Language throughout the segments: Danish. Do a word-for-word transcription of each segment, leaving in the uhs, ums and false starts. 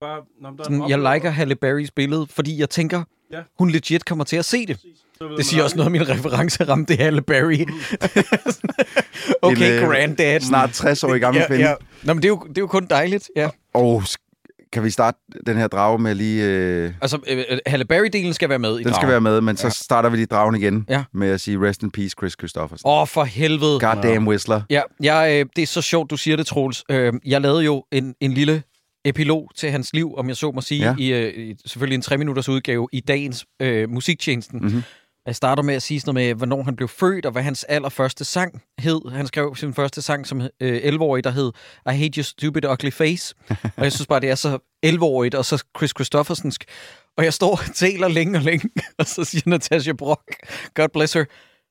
bare, sådan, jeg liker Halle Berrys billede, fordi jeg tænker, ja. hun legit kommer til at se det. Det siger også noget om min referenceramme, det er Halle Berry. Okay, en, granddad. Snart tres år i gammel ja, kvinde. Ja. Nå, men det er, jo, det er jo kun dejligt, ja. Og kan vi starte den her drage med lige... Øh... Altså, øh, Halle Berry-delen skal være med i Den dragen. skal være med, men så ja. starter vi lige dragen igen ja. med at sige rest in peace, Chris Christopherson. Åh, oh, for helvede. Goddamn Whistler. Ja, jeg, øh, det er så sjovt, du siger det, Troels. Øh, jeg lavede jo en, en lille epilog til hans liv, om jeg så må sige, ja. i, øh, i selvfølgelig en tre minutters udgave i dagens øh, musiktjenesten. Mm-hmm. Jeg starter med at sige sådan noget med, hvornår han blev født, og hvad hans allerførste sang hed. Han skrev sin første sang som øh, elleve-årig, der hed I Hate Your Stupid Ugly Face. Og jeg synes bare, det er så elleve-årigt, og så Chris Christophersonsk. Og jeg står og taler længe og længe, og så siger Natasha Brock, God bless her,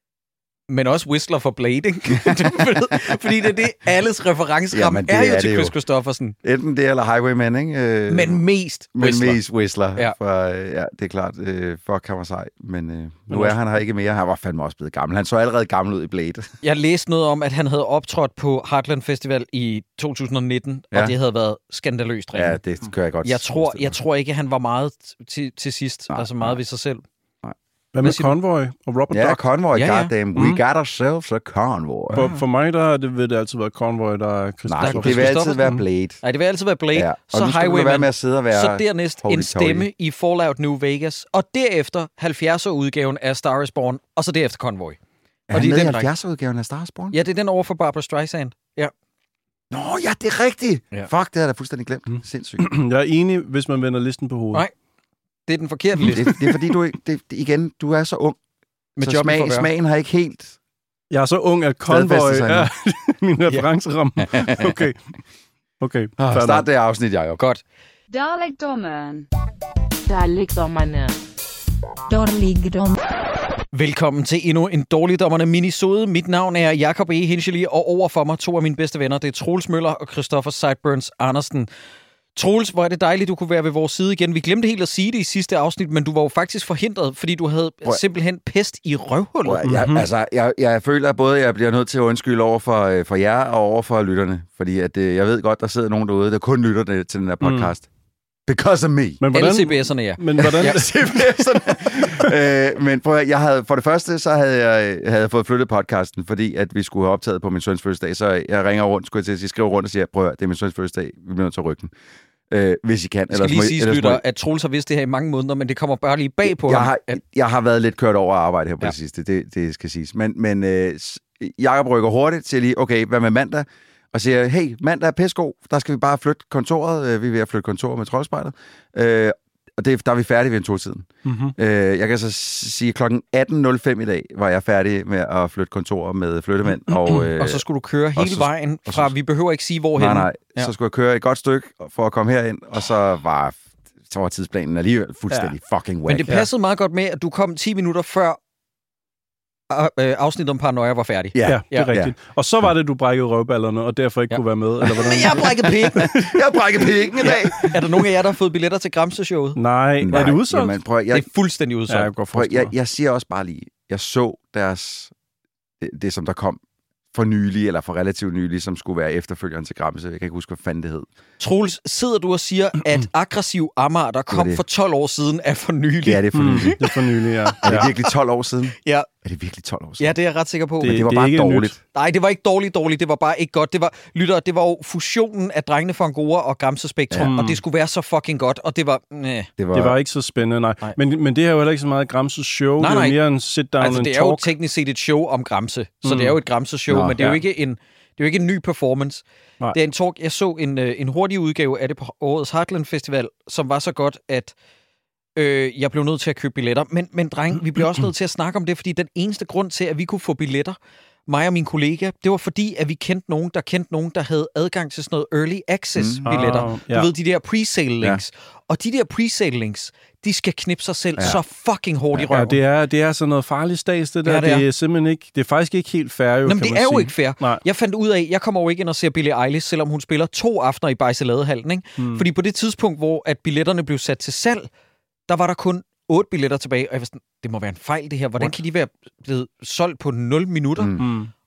men også Whistler for Blade, ikke? Fordi det er det, alles referenceramme ja, er jo er til Chris Christopherson. Enten det eller Highwayman, ikke? Øh, men mest men Whistler. mest Whistler. Ja. For, ja, det er klart. Øh, fuck, han var sej. Men øh, nu er han her ikke mere. Han var fandme også blevet gammel. Han så allerede gammel ud i Blade. Jeg læste noget om, at han havde optrådt på Heartland Festival i to tusind nitten, ja. og det havde været skandaløst rent. Ja, det kan jeg godt. Jeg tror, jeg tror ikke, han var meget til, til sidst. Nej, altså meget nej. ved sig selv. Hvad med Convoy og Robert Ja, Duck? Convoy, ja, ja. goddamn. We mm. got ourselves a Convoy. For, for mig, der det, vil det altid være Convoy, der er Christopher. Nej, det vil altid være Blade. Nej, det vil altid være Blade. Ja. Så Highwayman, med at sidde og være så dernæst en stemme i Fallout New Vegas, og derefter halvfjerdser-udgaven af Star is Born, og så derefter Convoy. Er og han det med er i halvfjerdser-udgaven af Star is Born? Ja, det er den over for Barbra Streisand. Ja. Nå, ja, det er rigtigt. Ja. Fuck, det har jeg da fuldstændig glemt. Mm. Sindssygt. Jeg er enig, hvis man vender listen på hovedet. Nej, det er den forkerte liste. det, det er fordi, du det, igen, du er så ung. Med så smag, smagen har ikke helt... Jeg er så ung, at Convoy er min referenceramme. Okay. Okay. Ah, start det afsnit, jeg jo. Godt. Dalekdommeren. Dalekdommerne. Dårligdom. Velkommen til endnu en Dårligdommerne minisode. Mit navn er Jacob E. Hinchely, og overfor mig to af mine bedste venner. Det er Troels Møller og Christopher Sideburns Andersen. Troels, hvor er det dejligt, du kunne være ved vores side igen. Vi glemte helt at sige det i sidste afsnit, men du var jo faktisk forhindret, fordi du havde Prøv. simpelthen pest i røvhullet. Prøv, jeg, mm-hmm. altså, jeg, jeg føler at både, at jeg bliver nødt til at undskylde over for, for jer og over for lytterne. Fordi at, jeg ved godt, der sidder nogen derude, der kun lytter det, til den her podcast. Mm. Because of me. Men hvordan, alle C B S'erne, ja. Men hvordan... ja. C B S'erne. øh, men prøv, jeg havde, for det første, så havde jeg havde fået flyttet podcasten, fordi at vi skulle have optaget på min søns fødselsdag. Så jeg ringer rundt, skulle jeg til at sige, skriver rundt og siger, prøv det er min søns fødselsdag, vi bliver nødt til at rykke den. Øh, hvis I kan. Jeg skal lige sige, lytter, at Troels har vidst det her i mange måneder, men det kommer bare lige bag på jeg ham. Har, at... Jeg har været lidt kørt over at arbejde her på ja. det sidste, det, det skal siges. Men, men øh, Jacob rykker hurtigt til lige, okay, hvad med mandag? Og siger, hey, mandag er pissegod, der skal vi bare flytte kontoret. Vi er ved at flytte kontoret med Troldspejlet. Øh, og det, der er vi færdige ved en to-tiden. Mm-hmm. Øh, jeg kan så sige, klokken atten nul fem i dag var jeg færdig med at flytte kontoret med flyttemænd. Mm-hmm. Og, øh, og så skulle du køre hele så, vejen fra, så, vi behøver ikke sige, hvorhen. Nej, nej. Ja. Så skulle jeg køre et godt stykke for at komme herind, og så var, så var tidsplanen alligevel fuldstændig ja. fucking whack. Men det passede meget godt med, at du kom ti minutter før afsnittet om paranoia var færdig. Ja, ja, det er rigtigt. Ja. Og så var det, du brækkede røvballerne, og derfor ikke ja. kunne være med, eller hvordan? Jeg har brækket pikken. Jeg har brækket pikken i dag. Ja. Er der nogen af jer, der har fået billetter til Gramse-showet? Nej. Nej. Er det udsolgt? Jamen, prøv, jeg, det er fuldstændig udsolgt. Ja, jeg, prøv, jeg, jeg siger også bare lige, jeg så deres, det, det som der kom for nylig, eller for relativt nylig, som skulle være efterfølgeren til Gramse. Jeg kan ikke huske, hvad fanden det hed. Troels, sidder du og siger, at aggressiv Amager, der kom for tolv år siden, er for nylig? Ja, det er for nylig. Mm, det er for nylig, ja. Er det virkelig tolv år siden? Ja. Er det virkelig tolv år siden? Ja, det er jeg ret sikker på. Det, Men det var det bare dårligt. Nyt. Nej, det var ikke dårligt dårligt, det var bare ikke godt. Det var, lytter, det var jo fusionen af Drengene fra Angora og Gramse Spektrum, ja. og det skulle være så fucking godt, og det var... Næh. Det var, det var ikke så spændende, nej. nej. Men, men det er jo heller ikke så meget Gramses show, nej, nej. det er mere en sit-down altså, and det talk. er jo teknisk set et show om Gramse, så mm. det er jo et Gramse-show, Nå, men det er, ja. jo ikke en, det er jo ikke en ny performance. Nej. Det er en talk, jeg så en, en hurtig udgave af det på årets Heartland Festival, som var så godt, at Øh, jeg blev nødt til at købe billetter. Men, men dreng, vi bliver også nødt til at snakke om det, fordi den eneste grund til, at vi kunne få billetter, mig og min kollega, det var fordi, at vi kendte nogen, der kendte nogen, der havde adgang til sådan noget early access-billetter. Mm. Oh, yeah. Du ved, de der pre-sale links. Ja. Og de der pre-sale links, de skal knippe sig selv ja. så fucking hårdt i røven. Ja, det er, det er sådan noget farligt stads, det der. Ja, det, er. det er simpelthen ikke, det er faktisk ikke helt fair, jo, Nå, kan det man er sige. jo ikke fair. Nej. Jeg fandt ud af, jeg kommer jo ikke ind og ser Billie Eilish, selvom hun spiller to aftener i Bajseladehallen, ikke? Mm. Fordi på det tidspunkt, hvor at billetterne blev sat til salg, der var der kun otte billetter tilbage, og jeg var sådan, det må være en fejl det her. Hvordan What? kan de være blevet solgt på nul minutter? Mm.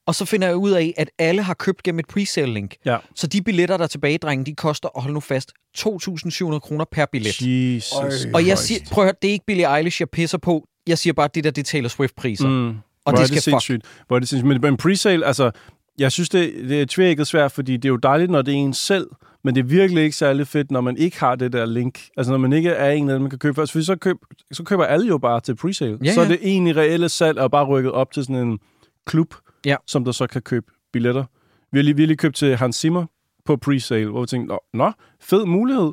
Og så finder jeg ud af, at alle har købt gennem et presale-link. Ja. Så de billetter, der er tilbage, drenge, de koster, og hold nu fast, to tusind syv hundrede kroner per billet. Jesus. Og jeg siger, prøv at høre, det er ikke Billie Eilish, jeg pisser på. Jeg siger bare, at det der, det er Taylor Swift-priser. Mm. Og Hvor det er skal det sindssygt. Hvor er det sindssygt. Men, men presale, altså, jeg synes, det, det er tvækket svært, fordi det er jo dejligt, når det er en selv, men det er virkelig ikke særlig fedt, når man ikke har det der link. Altså, når man ikke er en af dem, man kan købe først. For så, køb, så køber alle jo bare til presale. Ja, så er ja. det egentlig reelle salg, og bare rykket op til sådan en klub, ja. som der så kan købe billetter. Vi har lige, vi har lige købt til Hans Zimmer på presale, hvor vi tænkte, nå, nå, fed mulighed,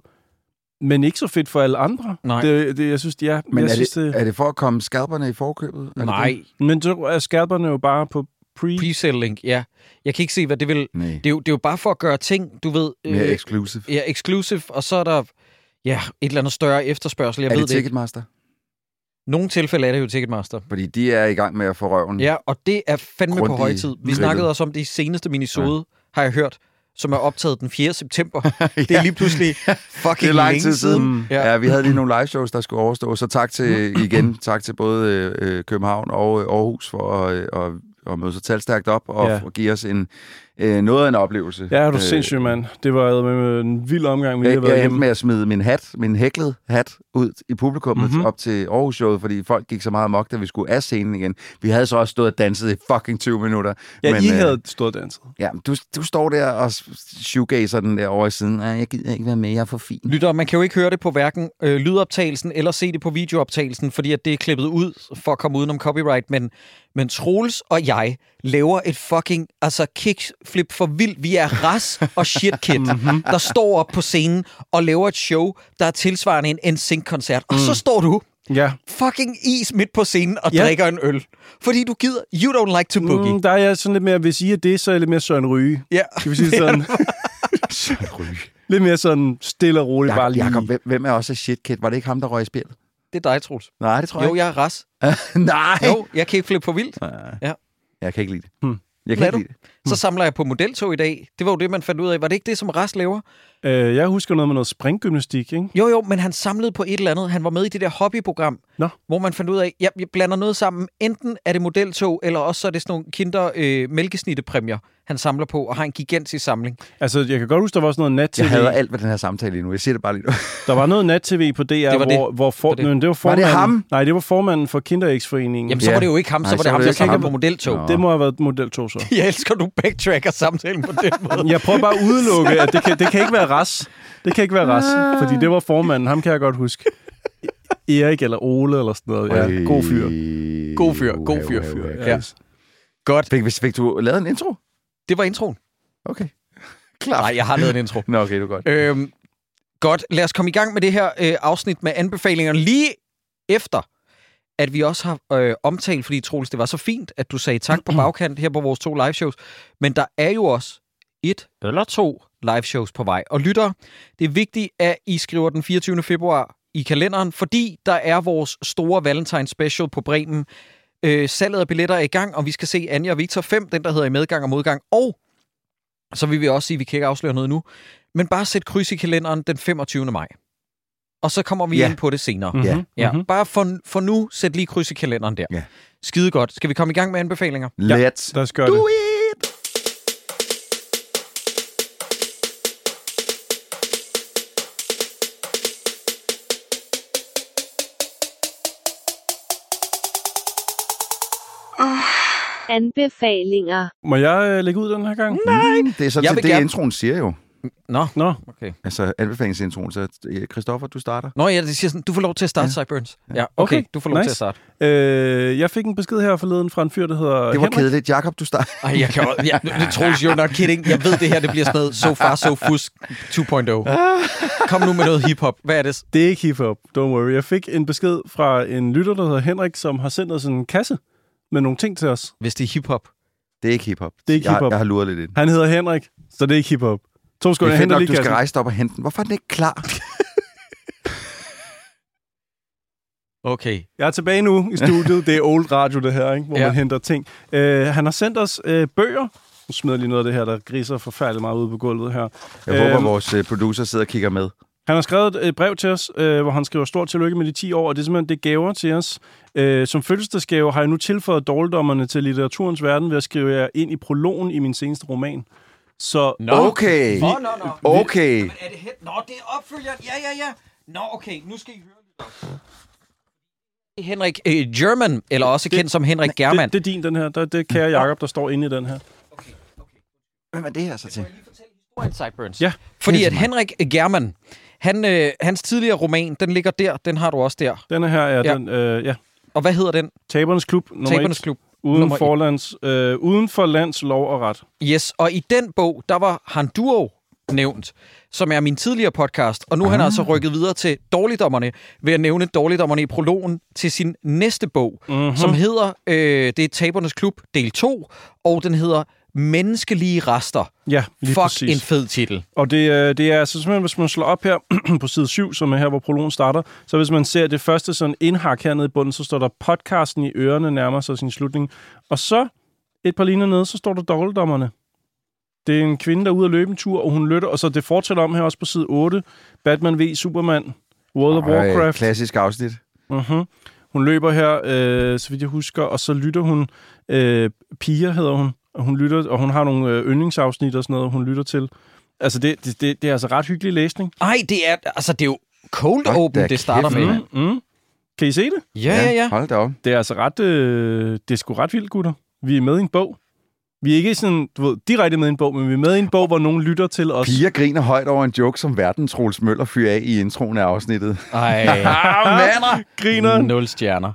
men ikke så fedt for alle andre. Nej. Det, det, jeg synes, de er... Men jeg er, synes, det, det, er det for at komme skalperne i forkøbet? Er Nej. Det det? men så er skærperne jo bare på pre... Presale-link, ja. Jeg kan ikke se, hvad det vil... Nej. Det er, jo, det er jo bare for at gøre ting, du ved... Mere exclusive. Ja, exclusive, og så er der ja, et eller andet større efterspørgsel. Jeg Er ved det det ikke. Ticketmaster? Nogle tilfælde er det jo Ticketmaster. Fordi de er i gang med at få røven. Ja, og det er fandme på Grundig højtid. Vi grillet. snakkede også om det i seneste minisode, ja. har jeg hørt, som er optaget den fjerde september. Det er lige pludselig fucking Det er lang længe tid siden. Ja. Ja, vi havde lige nogle live shows, der skulle overstå. Så tak til igen, tak til både øh, København og øh, Aarhus for at, øh, at, at møde sig talstærkt op og Ja. ja. give os en, øh, noget af en oplevelse. Ja, er du sindssygt, mand. Det var med en vild omgang, vi lige har Jeg, været jeg endte igennem. med at smide min hat, min hæklet hat, ud i publikummet Mhm. mm-hmm. op til Aarhus-showet, fordi folk gik så meget amok, da vi skulle af scenen igen. Vi havde så også stået og danset i fucking tyve minutter. Ja, men, I øh, havde stået og danset. Ja, du, du står der og shoegazer den der over i siden. Nej, jeg gider ikke være med, jeg er for fin. Lytter, man kan jo ikke høre det på hverken øh, lydoptagelsen eller se det på videooptagelsen, fordi at det er klippet ud for at komme udenom copyright, men, men Troels og jeg laver et fucking altså kickflip for vildt. Vi er ras og shitkid, mm-hmm. der står op på scenen og laver et show, der er tilsvarende en N Sync-koncert. Og mm. så står du Ja. fucking is midt på scenen og Ja. drikker en øl. Fordi du gider, you don't like to boogie. Mm, der er jeg sådan lidt mere, hvis I er det, så er jeg lidt mere Søren Ryge. Ja. Kan vi sige sådan? Søren Ryge. Lidt mere sådan stille og roligt, bare Jakob, lige. Jakob, hvem, hvem er også shitkid? Var det ikke ham, der røg i spjældet? Det er dig, Troels. Nej, det tror jeg Jo, jeg er ras. ikke. Nej! Jo, jeg kan ikke flippe for vildt. Ja. Jeg kan ikke lide det. Hmm. Jeg kan Lad ikke du. lide det. Så samler jeg på modeltog i dag. Det var jo det, man fandt ud af. Var det ikke det, som Ras laver? Øh, jeg husker noget med noget springgymnastik, ikke? Jo, jo, men han samlede på et eller andet. Han var med i det der hobbyprogram, Nå. hvor man fandt ud af, ja, jeg blander noget sammen. Enten er det modeltog, eller også så er det sådan nogle kinder øh, mælkesnittepræmier, han samler på, og har en gigantisk samling. Altså, jeg kan godt huske, der var også noget nat-tv. Jeg hader alt ved den her samtale lige nu. Jeg siger det bare lige nu. Der var noget nat-tv på D R, Det var det. hvor, hvor for, Det var det. det. Det var, Var formanden, det ham? Nej, det var formanden for Kinderx-foreningen. Jamen, så Ja. var det jo ikke ham, så Nej, var det så ham, var der det samlede ikke på ham. modeltog. Nå. Det må have været model to så. Jeg elsker, du backtracker samtalen på den måde. Jeg prøver bare at udelukke, at det kan, det kan ikke være Ras. Det kan ikke være Ras, fordi det var formanden. Ham kan jeg godt huske. Erik eller Ole eller sådan noget. Ja, god fyr. God fyr, god fyr. Uha, uha, uha. Ja. Godt. Fik, fik du lavet en intro? Det var introen. Okay. Klar. Nej, jeg har lavet en intro. Nå, okay, det er godt. Øhm, godt, lad os komme i gang med det her øh, afsnit med anbefalinger lige efter, at vi også har øh, omtalt, fordi Troels, det var så fint, at du sagde tak på bagkant her på vores to live shows, men der er jo også et eller to live shows på vej. Og lytter, det er vigtigt, at I skriver den fireogtyvende februar i kalenderen, fordi der er vores store Valentine Special på Bremen. Øh, salget af billetter er i gang, og vi skal se Anja og Victor fem, den der hedder I medgang og modgang, og så vil vi også sige, at vi kan ikke afsløre noget nu, men bare sæt kryds i kalenderen den femogtyvende maj. Og så kommer vi Ja. ind på det senere. Mhm, Ja. Ja, mhm. bare for, for nu, sæt lige kryds i kalenderen der. Ja. Skide godt. Skal vi komme i gang med anbefalinger? Let's Lad os gøre do det. it! Anbefalinger. Må jeg øh, lægge ud den her gang? Nej! Det er sådan Jeg set vil det, gerne- introen siger jo. Nå, Nå, okay. Altså, anbefalingsintroen. Så Christoffer, du starter. Nå ja, det siger sådan, du får lov til at starte, ja. Sideburns. Ja, okay, Okay, du får lov nice. til at starte. øh, jeg fik en besked her forleden fra en fyr, der hedder Det var Henrik. kedeligt. Jakob, du starter. Ej, jeg kan også... Ja, det Troels, you're not kidding. Jeg ved, det her det bliver sådan noget so far, so fusk to point oh. Kom nu med noget hiphop. Hvad er det? Det er ikke hiphop, don't worry. Jeg fik en besked fra en lytter, der hedder Henrik, som har sendt os en kasse med nogle ting til os. Hvis det er hiphop. Det er ikke hiphop. Det er ikke jeg, hiphop. Jeg har luret lidt ind. Han hedder Henrik, så det er ikke hiphop. To Det sekunder, er jeg fedt henter nok, lige du skal kassen. rejse dig op og hente den. Hvorfor er den ikke klar? Okay. Jeg er tilbage nu i studiet. Det er old radio, det her, ikke? Hvor Ja. man henter ting. Uh, han har sendt os uh, bøger. Nu smider jeg lige noget af det her, der griser forfærdeligt meget ude på gulvet her. Jeg håber, Øhm, vores øh, producer sidder og kigger med. Han har skrevet et brev til os, øh, hvor han skriver stort tillykke med de ti år, og det er simpelthen det gaver til os. Øh, som fødselsdagsgave har jeg nu tilføjet dårligdommerne til litteraturens verden ved at skrive jer ind i prologen i min seneste roman. Så Nå. Okay. Nå, nå, nå. Okay. Men er det hen? Nå, det er opfølgeren. Ja, ja, ja. Nå, okay. Nu skal I høre lidt. Henrik øh, German, eller også kendt det, som Henrik German. Det, det er din, den her. Det er det kære Jacob, der står inde i den her. Okay, okay. Hvem er det her så til? Jeg lige fortælle historien, Sideburns. Ja. Fordi at Henrik German, han, øh, hans tidligere roman, den ligger der. Den har du også der. Denne her er Ja. den, øh, ja. Og hvad hedder den? Tabernes Klub nummer Tabernes et. Klub. Uden nummer for, lands, øh, uden for lands lov og ret. Yes, og i den bog, der var han Duo nævnt, som er min tidligere podcast, og nu er han altså rykket videre til Dårligdommerne, ved at nævne Dårligdommerne i prologen til sin næste bog, Mm-hmm. som hedder, øh, det er Tabernes Klub del to, og den hedder Menneskelige Rester. Ja, lige Fuck, præcis. en fed titel. Og det, øh, det er altså simpelthen, hvis man slår op her på side syv, som er her, hvor prologen starter, så hvis man ser det første sådan indhak hernede i bunden, så står der podcasten i ørerne nærmer sig sin slutning. Og så et par linjer nede, så står der Dårligdommerne. Det er en kvinde, der er ude at løbe en tur, og hun lytter, og så det fortsætter om her også på side otte. Batman v Superman, World of Ej, Warcraft. klassisk afsnit. Uh-huh. Hun løber her, øh, så vidt jeg husker, og så lytter hun, øh, Pia hedder hun, og hun lytter, og hun har nogle øh, yndlingsafsnit og sådan noget, hun lytter til. Altså, det, det, det, det er altså ret hyggelig læsning. Ej, det er, altså, det er jo cold Hold open, da det starter kæft, med. Mm, mm. Kan I se det? Ja, ja, ja. Hold da op. Det er altså ret, øh, det er sgu ret vildt, gutter. Vi er med i en bog. Vi er ikke sådan, du ved, direkte med i en bog, men vi er med i en bog, hvor nogen lytter til os. Pia griner højt over en joke, som verden Troels Møller fyrer af i introen af afsnittet. Ej, Ah, mander! Griner. nul stjerner.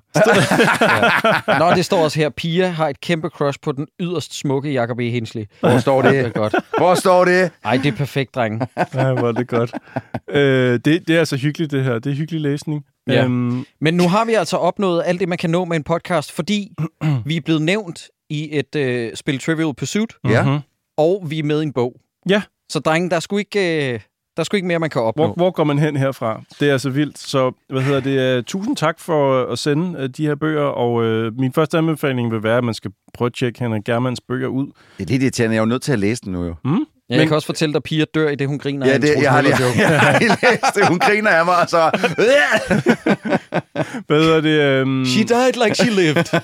ja. Nå, det står også her. Pia har et kæmpe crush på den yderst smukke Jacob E. Hensley. Hvor står Det er det? godt. Hvor står det? Ej, det er perfekt, drenge. Ja, hvor er det godt. øh, det, det er altså hyggeligt, det her. Det er hyggelig læsning. Ja. Øhm, Men nu har vi altså opnået alt det, man kan nå med en podcast, fordi vi er blevet nævnt i et øh, spil Trivial Pursuit, Ja. mhm. og vi er med i en bog. Ja. Så drenge, der er sgu ikke, øh, der er sgu ikke mere, man kan opnå. Hvor, hvor går man hen herfra? Det er altså vildt. Så hvad hedder det? Uh, tusind tak for uh, at sende uh, de her bøger, og uh, min første anbefaling vil være, at man skal prøve at tjekke Henrik Germans bøger ud. Det er lidt irriterende. Jeg er jo nødt til at læse den nu, jo. Mm? Ja, jeg Men- kan også fortælle dig, at Pia dør i det, hun griner. Ja, af en det, Troels jeg har lige Møller-joke. jeg har lige læst det. Hun griner af mig, og så... Hvad hedder det? Um, She died like she lived.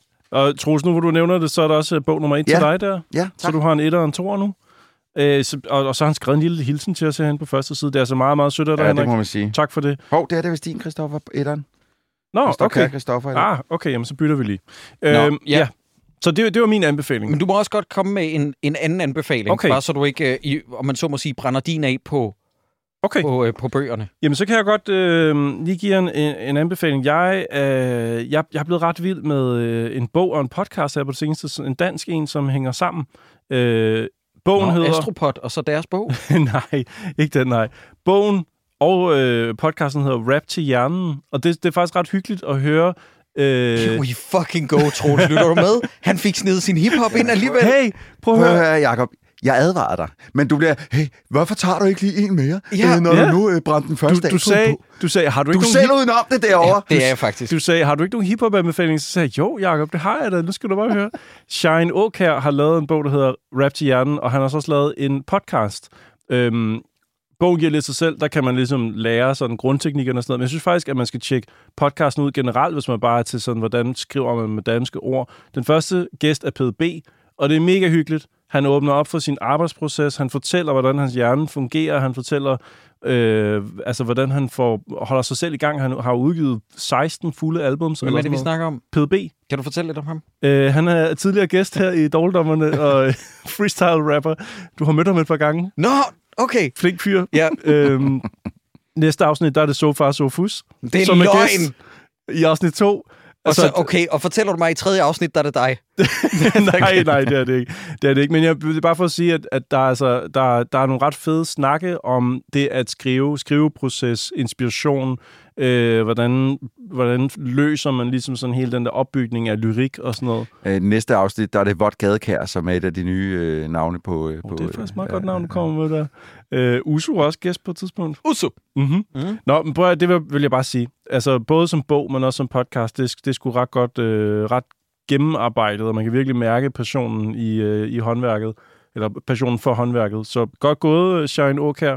og Troels, nu hvor du nævner det, så er der også uh, bog nummer et Ja. til dig der. Ja, Så tak. du har en etter og en toer nu. Uh, så, og, og så har han skrevet en lille hilsen til os herhen på første side. Det er altså meget, meget sødt af dig, Ja, det Henrik. må man sige. Tak for det. Hov, det er det vist din, Christoffer, etteren. Nå, Der står okay. kære Christoffer i det. Ah, okay, jamen så bytter vi lige. Nå, Øhm, ja. ja. Så det, det var min anbefaling. Men du må også godt komme med en, en anden anbefaling, Okay. bare så du ikke, øh, i, om man så må sige, brænder din af på, Okay. på, øh, på bøgerne. Jamen, så kan jeg godt øh, lige give jer en, en, en anbefaling. Jeg, øh, jeg, jeg er blevet ret vild med øh, en bog og en podcast her på det seneste. Sådan en dansk en, som hænger sammen. Øh, bogen Nå, hedder... Astropod, og så deres bog. nej, ikke den, nej. Bogen og øh, podcasten hedder Rap til hjernen. Og det, det er faktisk ret hyggeligt at høre... Øh, We fucking go, Troels. Lytter du med? Han fik snedet sin hiphop ind alligevel. hey, prøv at Prøv at høre. høre, Jacob. Jeg advarer dig. Men du bliver... Hey, hvorfor tager du ikke lige en mere, Ja. øh, når Ja. du nu øh, brændte den første Du, af? du, sagde, du sagde, har du Du ikke er nogen selv udenom det derovre. Det er jeg faktisk. Du sagde, har du ikke nogen hiphop-anbefaling? Så sagde jeg, jo, Jacob, det har jeg da. Nu skal du bare høre. Shine Åkær har lavet en bog, der hedder Rap til hjernen, og han har så også lavet en podcast. Øhm, bogen giver lidt sig selv. Der kan man ligesom lære sådan grundteknikkerne og sådan noget. Men jeg synes faktisk, at man skal tjekke podcasten ud generelt, hvis man bare er til sådan, hvordan skriver man med danske ord. Den første gæst er P D B, og det er mega hyggeligt. Han åbner op for sin arbejdsproces. Han fortæller, hvordan hans hjerne fungerer. Han fortæller, øh, altså, hvordan han får, holder sig selv i gang. Han har udgivet seksten fulde albums. Hvem er det, vi sådan snakker om? noget. P D B. Kan du fortælle lidt om ham? Øh, han er tidligere gæst her i Dårligdommerne og freestyle-rapper. Du har mødt ham et par gange. Nå, okay. Flink fyr. Ja, øhm, næste afsnit, der er det So Far So Fus. det er som er løgn. gæst i afsnit to. Og så, okay, og fortæller du mig i tredje afsnit, der er det dig? nej, nej, det er det ikke. Det er det ikke. Men jeg det er bare for at sige, at, at der, er altså, der, der er nogle ret fede snakke om det at skrive, skriveproces, inspiration, øh, hvordan, hvordan løser man ligesom sådan hele den der opbygning af lyrik og sådan noget. Øh, næste afsnit, der er det Vådt Gadekær, som er et af de nye øh, navne på... Øh, Oh, på det er faktisk meget øh, godt navn, du kommer med der. Øh, Uso var også gæst på et tidspunkt. Uso. Mm-hmm. Mm. Nå, men prøv at, det vil, vil jeg bare sige. Altså, både som bog, men også som podcast, det, det er sgu ret godt, øh, ret gennemarbejdet, og man kan virkelig mærke passionen i, øh, i håndværket, eller passionen for håndværket. Så godt gået, Shine Åkær.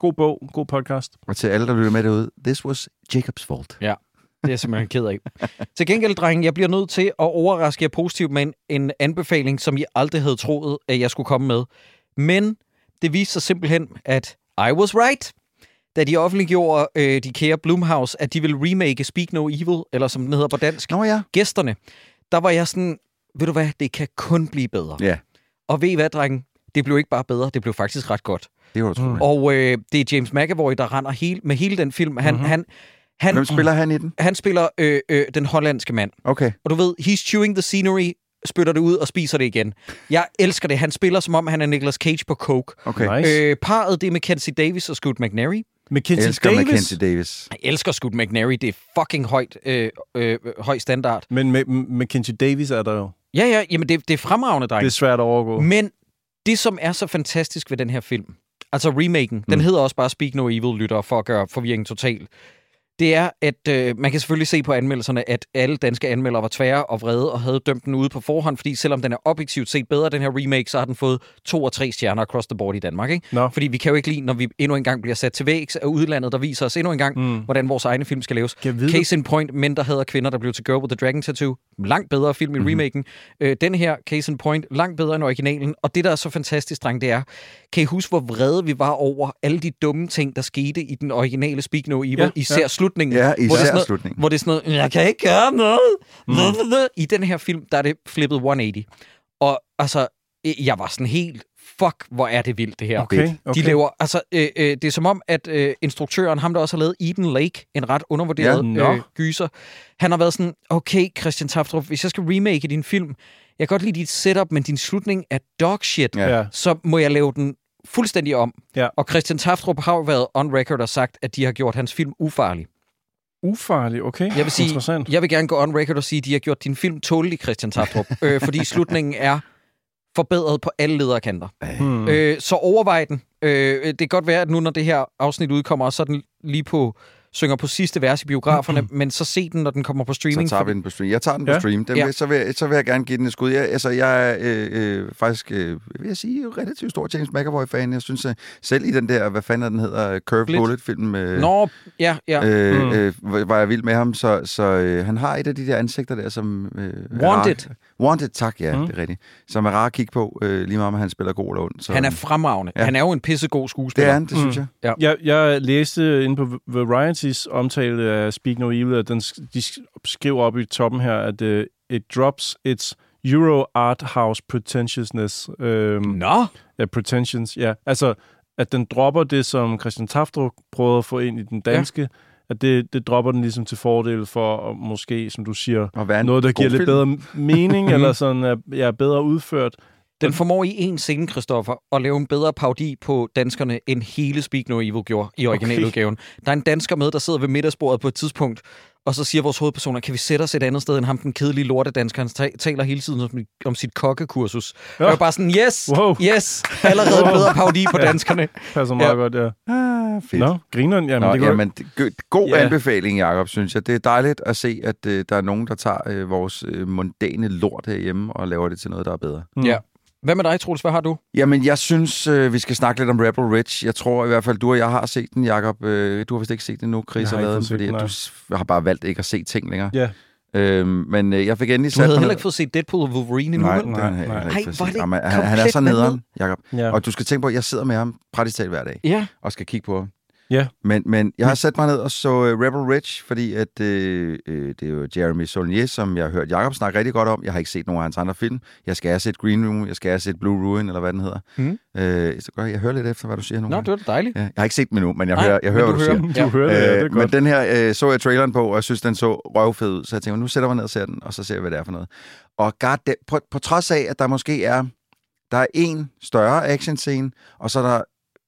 God bog, god podcast. Og til alle, der lytter med derude, this was Jacobs fault. Ja, det er jeg simpelthen ked af. Til gengæld, drenge, jeg bliver nødt til at overraske jer positivt med en, en anbefaling, som I aldrig havde troet, at jeg skulle komme med. Men det viste sig simpelthen, at I was right. Da de offentliggjorde øh, de kære Blumhouse, at de ville remake Speak No Evil, eller som den hedder på dansk, Nå ja. Gæsterne, der var jeg sådan, ved du hvad, det kan kun blive bedre. Ja, Og ved I hvad, drenge? Det blev ikke bare bedre, det blev faktisk ret godt. det var du mm. Og øh, det er James McAvoy, der render hele, med hele den film. Han, mm-hmm. han, han, Hvem spiller han i den? Han spiller øh, øh, den hollandske mand. Okay. Og du ved, he's chewing the scenery, spytter det ud og spiser det igen. Jeg elsker det. Han spiller, som om han er Nicolas Cage på coke. Okay. Nice. Øh, parret, det er Mackenzie Davis og Scoot McNairy. Mackenzie elsker Davis. Mackenzie Davis. Jeg elsker Scoot McNairy. Det er fucking højt, øh, øh, høj standard. Men Ma- Mackenzie Davis er der jo. Ja, ja, jamen det, det er fremragende, dreng. Det er svært at overgå. Men det, som er så fantastisk ved den her film, altså remaken, mm. den hedder også bare Speak No Evil, lytter, for at gøre forvirringen total. Det er, at øh, man kan selvfølgelig se på anmeldelserne, at alle danske anmeldere var tvære og vrede og havde dømt den ude på forhånd, fordi selvom den er objektivt set bedre, den her remake, så har den fået to og tre stjerner across the board i Danmark. Ikke? No. Fordi vi kan jo ikke lide, når vi endnu en gang bliver sat til vægs af udlandet, der viser os endnu en gang, mm. hvordan vores egne film skal laves. Case in point, Mænd, der hader kvinder, der blev til Girl with the Dragon Tattoo. Langt bedre film i mm-hmm. remaken. Øh, den her, Case in point, langt bedre end originalen. Og det, der er så fantastisk, dreng, det er, kan I huske, hvor vrede vi var over alle de dumme ting, der skete i den originale Speak No Evil, ja, især ja. slutningen. Ja, især hvor det er sådan noget, slutningen. Hvor det er sådan noget, jeg kan ikke gøre noget. Mm. I den her film, der er det flippet et hundrede og ottede. Og altså, jeg var sådan helt, fuck, hvor er det vildt, det her. Okay, okay. De laver, altså, øh, øh, det er som om, at øh, instruktøren, ham der også har lavet Eden Lake, en ret undervurderet ja, øh, gyser, han har været sådan, okay, Christian Tafdrup, hvis jeg skal remake din film, jeg kan godt lide dit setup, men din slutning er dog shit, Ja. så må jeg lave den fuldstændig om. Ja. Og Christian Tafdrup har jo været on record og sagt, at de har gjort hans film ufarlig. Ufarlig, okay. Jeg vil sige, Interessant. jeg vil gerne gå on record og sige, at de har gjort din film tålelig, Christian Tafdrup, øh, fordi slutningen er forbedret på alle lederkanter. Hmm. Øh, så overvej den. Øh, det kan godt være, at nu, når det her afsnit udkommer, så er den lige på synger på sidste vers i biograferne, mm-hmm. men så se den, når den kommer på streaming. Så tager vi den på stream. Jeg tager den ja. på stream. Den ja. vil, så, vil jeg, så vil jeg gerne give den et skud. Jeg, altså, jeg er øh, øh, faktisk, øh, vil jeg sige, relativt stor James McAvoy-fan. Jeg synes uh, selv i den der, hvad fanden den hedder, Curve Bullet-film. Øh, Nå, ja, ja. Øh, mm. øh, var jeg vild med ham, så, så øh, han har et af de der ansigter der, som... Øh, Wanted. Wanted, tak, ja, mm. det er rigtigt. Som er rar at kigge på, øh, lige meget om han spiller god eller ond. Så, han er fremragende. Ja. Han er jo en pissegod skuespiller. Det er han, det synes mm. jeg. Ja. Jeg, jeg læste inde på Variety's omtale af Speak No Evil, at den, de skriver op i toppen her, at uh, it drops its Euro art house pretentiousness. Øhm, Nå? Ja, pretensions, ja. Altså, at den dropper det, som Christian Tafdrup prøvede at få ind i den danske, ja. At det, det dropper den ligesom til fordel for, at måske, som du siger, noget, der giver film. Lidt bedre mening, eller sådan, er, ja, bedre udført. Den formår i en scene, Christoffer, at lave en bedre parodi på danskerne, end hele Speak No Evil gjorde i originaludgaven. Okay. Der er en dansker med, der sidder ved middagsbordet på et tidspunkt, og så siger vores hovedpersoner, kan vi sætte os et andet sted end ham, den kedelige lortedansker, han ta- taler hele tiden om, om sit kokkekursus. Ja. Jeg var bare sådan, yes, wow. yes, allerede en bedre parodi på danskerne. Ja, passer meget ja. godt, ja. Ah, fedt. Nå, grineren, jamen Nå, det går. Jamen, god ja. anbefaling, Jacob, synes jeg. Det er dejligt at se, at øh, der er nogen, der tager øh, vores øh, mondane lort herhjemme og laver det til noget, der er bedre. Mm. Ja. Hvad med dig, Troels? Hvad har du? Jamen, jeg synes, øh, vi skal snakke lidt om Rebel Ridge. Jeg tror i hvert fald, du og jeg har set den, Jacob. Øh, du har vist ikke set den nu, Chris, jeg har lavet, ikke fordi den, du har bare valgt ikke at se ting længere. Ja. Øhm, men øh, jeg fik endelig du sat... Du havde heller ikke fået set Deadpool og Wolverine endnu? Nej, Nej, nej, nej. nej. nej Ej, var det Jamen, han, han er så nederen, Jacob. Ja. Og du skal tænke på, at jeg sidder med ham praktisk talt hver dag. Ja. Og skal kigge på ham. Ja. Men, men jeg har sat mig ned og så uh, Rebel Ridge, fordi at, øh, øh, det er jo Jeremy Saulnier, som jeg har hørt Jacob snakke rigtig godt om. Jeg har ikke set nogen af hans andre film. Jeg skal have set Green Room, jeg skal have set Blue Ruin, eller hvad den hedder. Mm. Øh, så jeg hører lidt efter, hvad du siger nu. Nå, det var dejligt. Ja, jeg har ikke set den endnu, men jeg Nej, hører, jeg hører hvad du hører. siger. Ja. Du hører det, ja, det er øh, godt. Men den her øh, så jeg traileren på, og jeg synes, den så røvfed ud. Så jeg tænker, nu sætter jeg mig ned og ser den, og så ser jeg, hvad det er for noget. Og god, det, på, på trods af, at der måske er der er en større actionscene, og så er der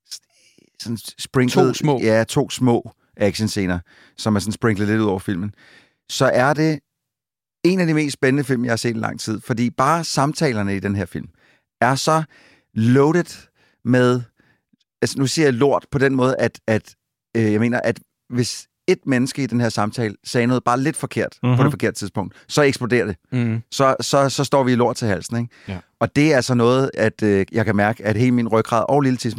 sådan sprinklet, to små. Ja, to små actionscener, som er sådan sprinklet lidt ud over filmen, så er det en af de mest spændende film, jeg har set i lang tid, fordi bare samtalerne i den her film er så loaded med, altså nu siger jeg lort på den måde, at, at øh, jeg mener, at hvis et menneske i den her samtale sagde noget bare lidt forkert mm-hmm. på det forkerte tidspunkt, så eksploderer det. Mm. Så, så, så står vi i lort til halsen, ikke? Ja. Og det er altså noget, at øh, jeg kan mærke, at hele min ryggrad og lille tidsmand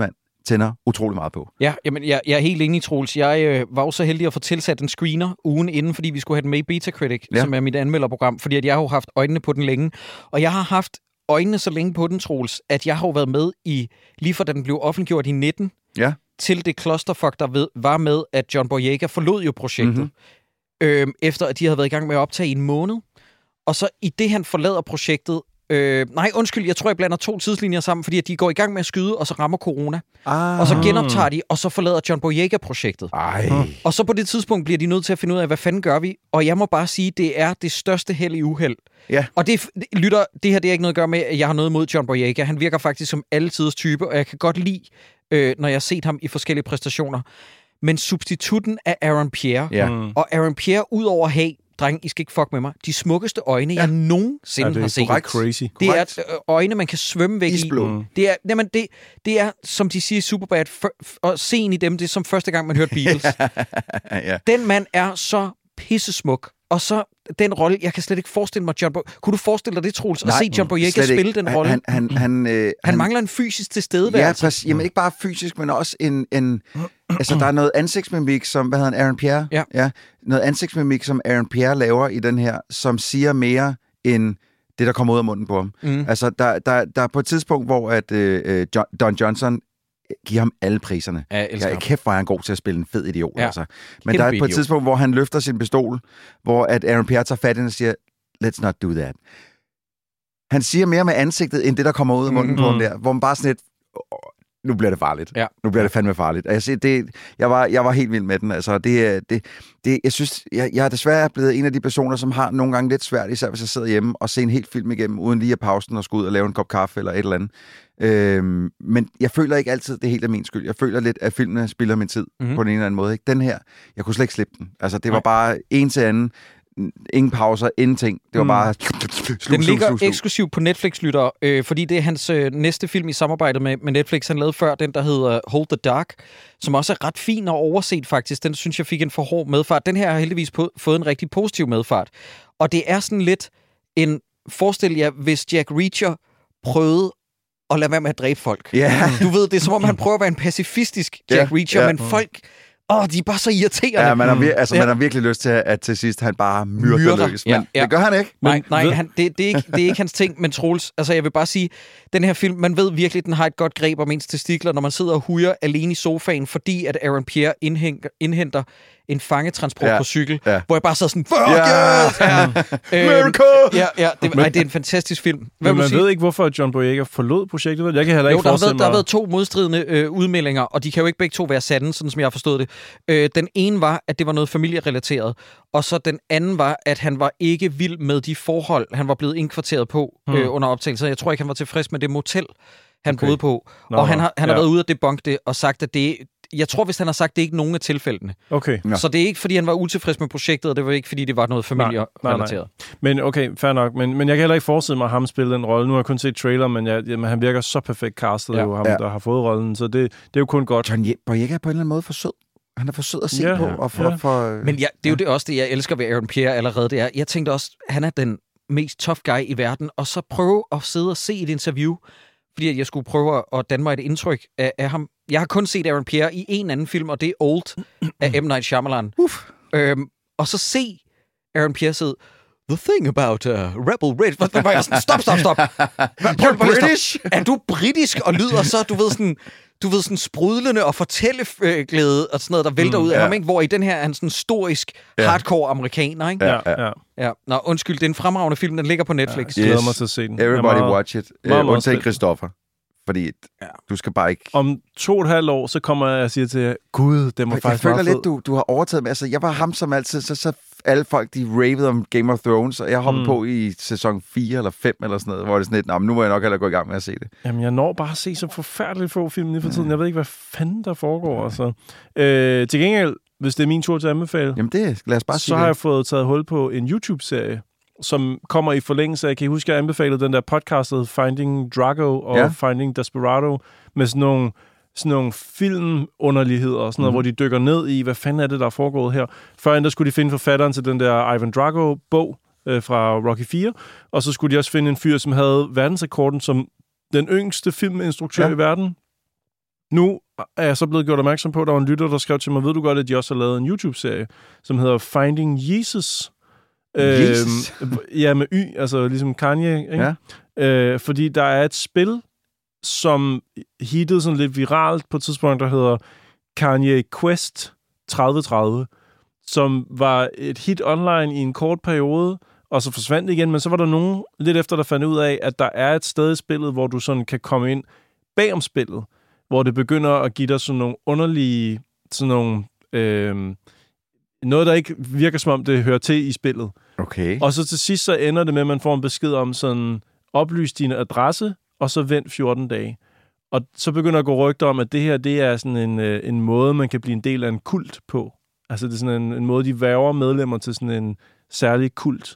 tænder utrolig meget på. Ja, jamen, jeg, jeg er helt enig, Troels. Jeg øh, var jo så heldig at få tilsat en screener ugen inden, fordi vi skulle have den med i Betacritic, ja. som er mit anmelderprogram, fordi at jeg har jo haft øjnene på den længe. Og jeg har haft øjnene så længe på den, Troels, at jeg har jo været med i, lige fra da den blev offentliggjort i nitten, ja. til det clusterfuck, der ved, var med, at John Boyega forlod jo projektet, mm-hmm. øh, efter at de havde været i gang med at optage i en måned. Og så i det, han forlader projektet, Øh, nej, undskyld, jeg tror, jeg blander to tidslinjer sammen, fordi at de går i gang med at skyde, og så rammer corona. Ah. Og så genoptager de, og så forlader John Boyega-projektet. Ej. Og så på det tidspunkt bliver de nødt til at finde ud af, hvad fanden gør vi? Og jeg må bare sige, det er det største held i uheld. Ja. Og det, lytter, det her det er ikke noget at gøre med, at jeg har noget mod John Boyega. Han virker faktisk som alle tiders type, og jeg kan godt lide, øh, når jeg har set ham i forskellige præstationer. Men substitutten er Aaron Pierre. Ja. Mm. Og Aaron Pierre, ud over have, dreng, I skal ikke fuck med mig, de smukkeste øjne, ja. jeg nogensinde ja, har set. Det er crazy. Det er øjne, man kan svømme væk i. Mm. Det er, jamen, det, det er, som de siger i Superbad, og se ind i dem, det er som første gang, man hørte Beatles. ja. Den mand er så pissesmuk. Og så den rolle, jeg kan slet ikke forestille mig, John Bo- Kunne du forestille dig det, Troels, at se John Boyega spille den rolle? Han, han, han, øh, han, han mangler en fysisk tilstedeværelse. Ja, præcis. Jamen ikke bare fysisk, men også en... en altså, der er noget ansigtsmimik, som... Hvad hedder han? Aaron Pierre? Ja. ja. Noget ansigtsmimik, som Aaron Pierre laver i den her, som siger mere end det, der kommer ud af munden på ham. Mm. Altså, der, der, der er på et tidspunkt, hvor at, øh, John, Don Johnson giver ham alle priserne. Ja, jeg ja, kæft, hvor er han god til at spille en fed idiot. Ja. Altså. Men Kæmpe der er på et idiot. tidspunkt, hvor han løfter sin pistol, hvor at Aaron Pierre tager fat i og siger, let's not do that. Han siger mere med ansigtet, end det, der kommer ud af munden mm-hmm. på ham der, hvor man bare sådan lidt, nu bliver det farligt. Ja. Nu bliver det fandme farligt. Og jeg, siger, det, jeg, var, jeg var helt vild med den. Altså, det, det, det, jeg synes, jeg, jeg er desværre blevet en af de personer, som har nogle gange lidt svært, især hvis jeg sidder hjemme og ser en helt film igennem, uden lige at pausen og skulle ud og lave en kop kaffe eller et eller andet. Øhm, men jeg føler ikke altid, det er helt af min skyld. Jeg føler lidt, at filmene spilder min tid mm-hmm. på den ene eller anden måde. Ikke? Den her, jeg kunne slet ikke slippe den. Altså, det var Nej. bare en til anden. Ingen pauser, ingenting. Det var mm. bare... Slug, den ligger slug, slug. eksklusivt på Netflix-lytter, øh, fordi det er hans øh, næste film i samarbejde med, med Netflix. Han lavede før den, der hedder Hold the Dark, som også er ret fin og overset faktisk. Den synes jeg fik en for hård medfart. Den her har heldigvis på, fået en rigtig positiv medfart. Og det er sådan lidt en... Forestil jer, hvis Jack Reacher prøvede at lade være med at dræbe folk. Yeah. Du ved, det er som om han prøver at være en pacifistisk Jack yeah. Reacher, yeah. men folk... Åh, oh, de er bare så irriterende. Ja, man har, vir- altså, ja. man har virkelig lyst til, at til sidst han bare myrder, myrder. løs. Men ja, ja. det gør han ikke. Nej, nej han, det, det, er ikke, det er ikke hans ting, men Troels, altså jeg vil bare sige, den her film, man ved virkelig, den har et godt greb om ens testikler, når man sidder og hujer alene i sofaen, fordi at Aaron Pierre indhænger, indhenter en fangetransport ja. på cykel, ja. hvor jeg bare sidder sådan, fuck yeah! yes! Ja. Miracle! Ja, ja, det, ej, det er en fantastisk film. Hvad men man sige? ved ikke, hvorfor John Boyega forlod projektet. Jeg kan heller ikke jo, der har, været, mig... der har været to modstridende øh, udmeldinger, og de kan jo ikke begge to være sande, sådan som jeg har forstået det. Øh, den ene var, at det var noget familierelateret, og så den anden var, at han var ikke vild med de forhold, han var blevet indkvarteret på hmm. øh, under optagelsen. Jeg tror ikke, han var tilfreds med det motel, han okay. boede på. Nå, og han har, han ja. har været ude at debunke det og sagt, at det jeg tror, hvis han har sagt, det er ikke nogen af tilfældene. Okay. Ja. Så det er ikke, fordi han var utilfreds med projektet, og det var ikke, fordi det var noget familierelateret. Men okay, fair nok. Men, men jeg kan heller ikke forestille mig, at ham spille den rolle. Nu har jeg kun set trailer, men jeg, jamen, han virker så perfekt castet, ja. jo, ham, ja. der har fået rollen. Så det, det er jo kun godt. John Boyega er på en eller anden måde for sød. Han er for sød at se ja, på. Og for, ja. for, men ja, det er jo det også det, jeg elsker ved Aaron Pierre allerede. Det er, jeg tænkte også, han er den mest tough guy i verden, og så prøve at sidde og se et interview, fordi jeg skulle prøve at danne mig et indtryk af, af ham. Jeg har kun set Aaron Pierre i en anden film, og det er Old af M. Night Shyamalan. Uf. Øhm, og så se Aaron Pierre sidde, the thing about uh, Rebel Ridge. Hvad var jeg sådan, stop, stop, stop. You're British? Er du britisk og lyder så, du ved sådan... Du ved, sådan sprudlende og fortælleglæde og sådan noget, der vælter mm, ud af ja. ham, ikke? Hvor i den her er han sådan storisk, ja. hardcore amerikaner, ikke? Ja, ja. ja. Nå, undskyld, det er en fremragende film, den ligger på Netflix. Ja, jeg glæder mig til at se den. Everybody meget, watch it. Uh, Undtagen Christopher. Fordi ja. du skal bare ikke... Om to og et halvt år, så kommer jeg og siger til jer, gud, det må jeg faktisk Jeg føler lidt, du, du har overtaget med. Altså, jeg var ham som altid, så, så alle folk, de ravede om Game of Thrones, og jeg hoppede mm. på i sæson fire eller fem eller sådan noget, hvor det sådan lidt, nu må jeg nok heller gå i gang med at se det. Jamen, jeg når bare at se så forfærdeligt få film lige for tiden. Jeg ved ikke, hvad fanden der foregår. Altså. Øh, til gengæld, hvis det er min tur til at anbefale, Jamen det, lad os bare sige så har det. jeg fået taget hul på en YouTube-serie, som kommer i forlængelse af, kan I huske, jeg anbefalede den der podcastet Finding Drago og ja. Finding Desperado, med sådan nogle, sådan nogle filmunderligheder og sådan noget, mm. hvor de dykker ned i, hvad fanden er det, der er foregået her. Førend der skulle de finde forfatteren til den der Ivan Drago-bog øh, fra Rocky fire, og så skulle de også finde en fyr, som havde verdensrekorden som den yngste filminstruktør ja. i verden. nu er jeg så blevet gjort opmærksom på, at der var en lytter, der skrev til mig, ved du godt, at de også har lavet en YouTube-serie, som hedder Finding Jesus. Jesus? Øh, ja, med Y, altså ligesom Kanye, ikke? Ja. Øh, fordi der er et spil, som hittede sådan lidt viralt på et tidspunkt, der hedder Kanye Quest tredive tredive, som var et hit online i en kort periode, og så forsvandt det igen, men så var der nogen lidt efter, der fandt ud af, at der er et sted i spillet, hvor du sådan kan komme ind bag om spillet, hvor det begynder at give dig sådan nogle underlige, sådan nogle, øh, noget, der ikke virker som om, det hører til i spillet. Okay. Og så til sidst, så ender det med, at man får en besked om sådan, oplys din adresse, og så vent fjorten dage. Og så begynder at gå rygter om, at det her, det er sådan en, øh, en måde, man kan blive en del af en kult på. Altså det er sådan en, en måde, de værger medlemmer til sådan en særlig kult.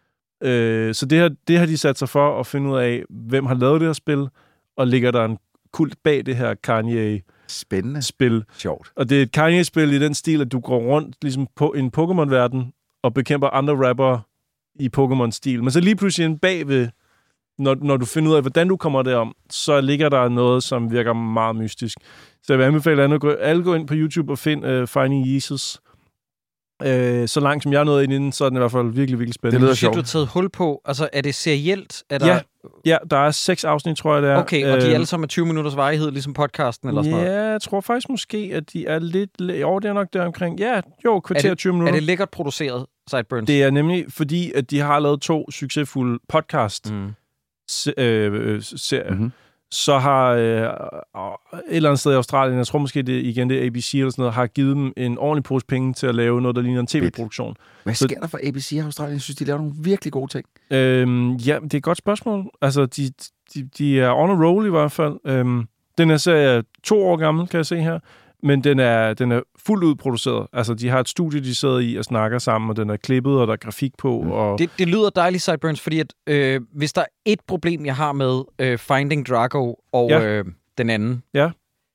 Øh, så det her, det har de sat sig for at finde ud af, hvem har lavet det her spil, og ligger der en kult bag det her Kanye-spil. Spændende. Sjovt. Og det er et Kanye-spil i den stil, at du går rundt ligesom på en Pokémon-verden og bekæmper andre rappere i Pokémon-stil. Men så lige pludselig bagved, når, når du finder ud af, hvordan du kommer derom, så ligger der noget, som virker meget mystisk. Så jeg vil anbefale alle at gå, alle gå ind på YouTube og finde uh, Finding Jesus. Uh, så langt som jeg nåede ind inden, så er den i hvert fald virkelig, virkelig spændende. Det lyder Shit, sjovt. du har taget hul på. Altså, er det serielt? Er der... Ja, ja, der er seks afsnit, tror jeg, det er. Okay, og de er Øh, alle sammen med tyve minutters varighed, ligesom podcasten eller sådan Ja, noget? jeg tror faktisk måske, at de er lidt... Jo, det er nok der omkring. Ja, jo, kvarter tyve minutter. Er det lækkert produceret, Sideburns? Det er nemlig, fordi at de har lavet to succesfulde podcast Mm. se, øh, serier. Mm-hmm. Så har øh, et eller andet sted i Australien, jeg tror måske det igen det er A B C eller sådan noget, har givet dem en ordentlig pose penge til at lave noget, der ligner en tv-produktion. Hvad Så- sker der for A B C i Australien? Jeg synes, de laver nogle virkelig gode ting. Øhm, ja, det er et godt spørgsmål. Altså, de, de, de er on a roll i hvert fald. Øhm, den her serie er to år gammel, kan jeg se her. Men den er, den er fuldt ud produceret. Altså, de har et studie, de sidder i og snakker sammen, og den er klippet, og der er grafik på. Mm. Og... Det, det lyder dejligt, Sideburns, fordi at, øh, hvis der er et problem, jeg har med øh, Finding Drago og Ja. øh, den anden, Ja.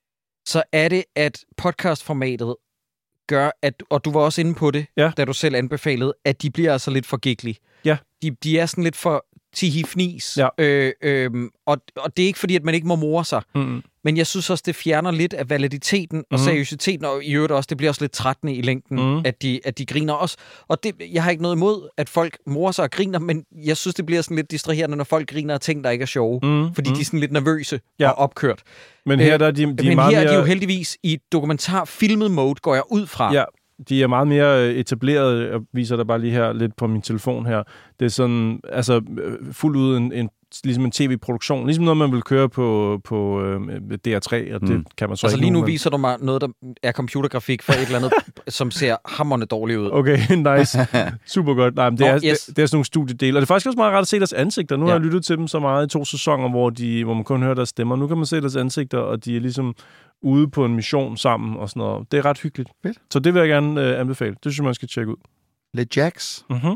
så er det, at podcastformatet gør, at, og du var også inde på det, Ja. da du selv anbefalede, at de bliver altså lidt for gigli. Ja. De, de er sådan lidt for tihifnis. Ja. Øh, øh, og, og det er ikke fordi, at man ikke må more sig. Mm. Men jeg synes også, det fjerner lidt af validiteten og Mhm. seriøsiteten, og i øvrigt også, det bliver også lidt trættende i længden, Mhm. at, de, at de griner også. Og det, jeg har ikke noget imod, at folk morer sig og griner, men jeg synes, det bliver sådan lidt distraherende, når folk griner af ting, der ikke er sjove. Mm. Fordi mm. de er sådan lidt nervøse Ja. og opkørt. Men her Øh, der er de, de men er meget her mere... er de jo heldigvis i dokumentarfilmet mode, går jeg ud fra. Ja, de er meget mere øh, etableret. Jeg viser dig bare lige her lidt på min telefon her. Det er sådan, altså øh, fuldt ud en, en ligesom en tv-produktion. Ligesom noget, man vil køre på, på øh, D R tre, og det Mm. kan man så Altså ikke lige nu men... viser du mig noget, der er computergrafik for et eller andet, som ser hamrende dårligt ud. Okay, nice. Super godt. Nej, men det, Nå, er, yes. det, det er sådan nogle studiedele. Og det er faktisk også meget rart at se deres ansigter. Nu Ja. har jeg lyttet til dem så meget i to sæsoner, hvor, de, hvor man kun hører deres stemmer. Nu kan man se deres ansigter, og de er ligesom ude på en mission sammen og sådan noget. Det er ret hyggeligt. Fedt. Så det vil jeg gerne øh, anbefale. Det synes jeg, man skal tjekke ud. Le Jax. Mm-hmm.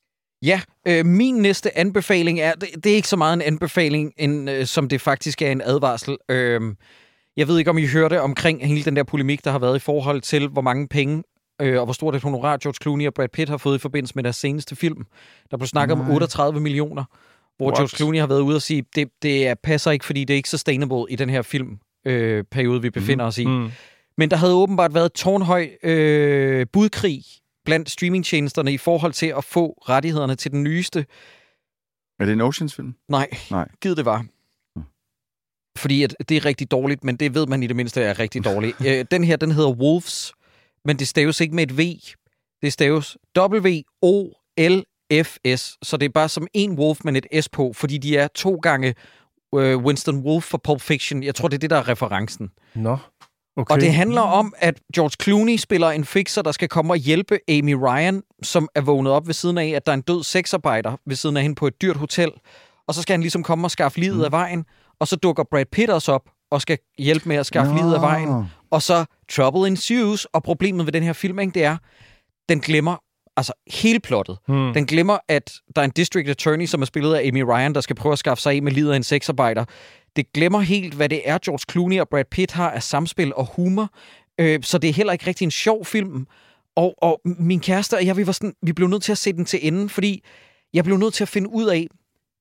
Ja, øh, min næste anbefaling er, det, det er ikke så meget en anbefaling, end, øh, som det faktisk er en advarsel. Øh, jeg ved ikke, om I hørte omkring hele den der polemik, der har været i forhold til, hvor mange penge øh, og hvor stort et honorar George Clooney og Brad Pitt har fået i forbindelse med deres seneste film. Der blev snakket om Nej. otteogtredive millioner, hvor What? George Clooney har været ude og sige, det, det er, passer ikke, fordi det er ikke sustainable i den her filmperiode, øh, periode, vi befinder os i. Mm. Men der havde åbenbart været tårnhøj øh, budkrig blandt streamingtjenesterne i forhold til at få rettighederne til den nyeste. Er det en Oceans-film? Nej, Nej. gid det var. Mm. Fordi at det er rigtig dårligt, men det ved man i det mindste er rigtig dårligt. øh, den her, den hedder Wolves, men det staves ikke med et V. Det staves W O L F S, så det er bare som en wolf, men et S på, fordi de er to gange øh, Winston Wolf for Pulp Fiction. Jeg tror, det er det, der er referencen. Nå, okay. Og det handler om, at George Clooney spiller en fixer, der skal komme og hjælpe Amy Ryan, som er vågnet op ved siden af, at der er en død sexarbejder ved siden af hende på et dyrt hotel. Og så skal han ligesom komme og skaffe livet mm. af vejen. Og så dukker Brad Pitt også op og skal hjælpe med at skaffe Nå. livet af vejen. Og så trouble ensues. Og problemet ved den her film, ikke, det er, den glemmer altså hele plottet. Hmm. Den glemmer, at der er en district attorney, som er spillet af Amy Ryan, der skal prøve at skaffe sig af med livet af en sexarbejder. Det glemmer helt, hvad det er, George Clooney og Brad Pitt har af samspil og humor. Øh, så det er heller ikke rigtig en sjov film. Og, og min kæreste og jeg, vi, var sådan, vi blev nødt til at se den til enden, fordi jeg blev nødt til at finde ud af,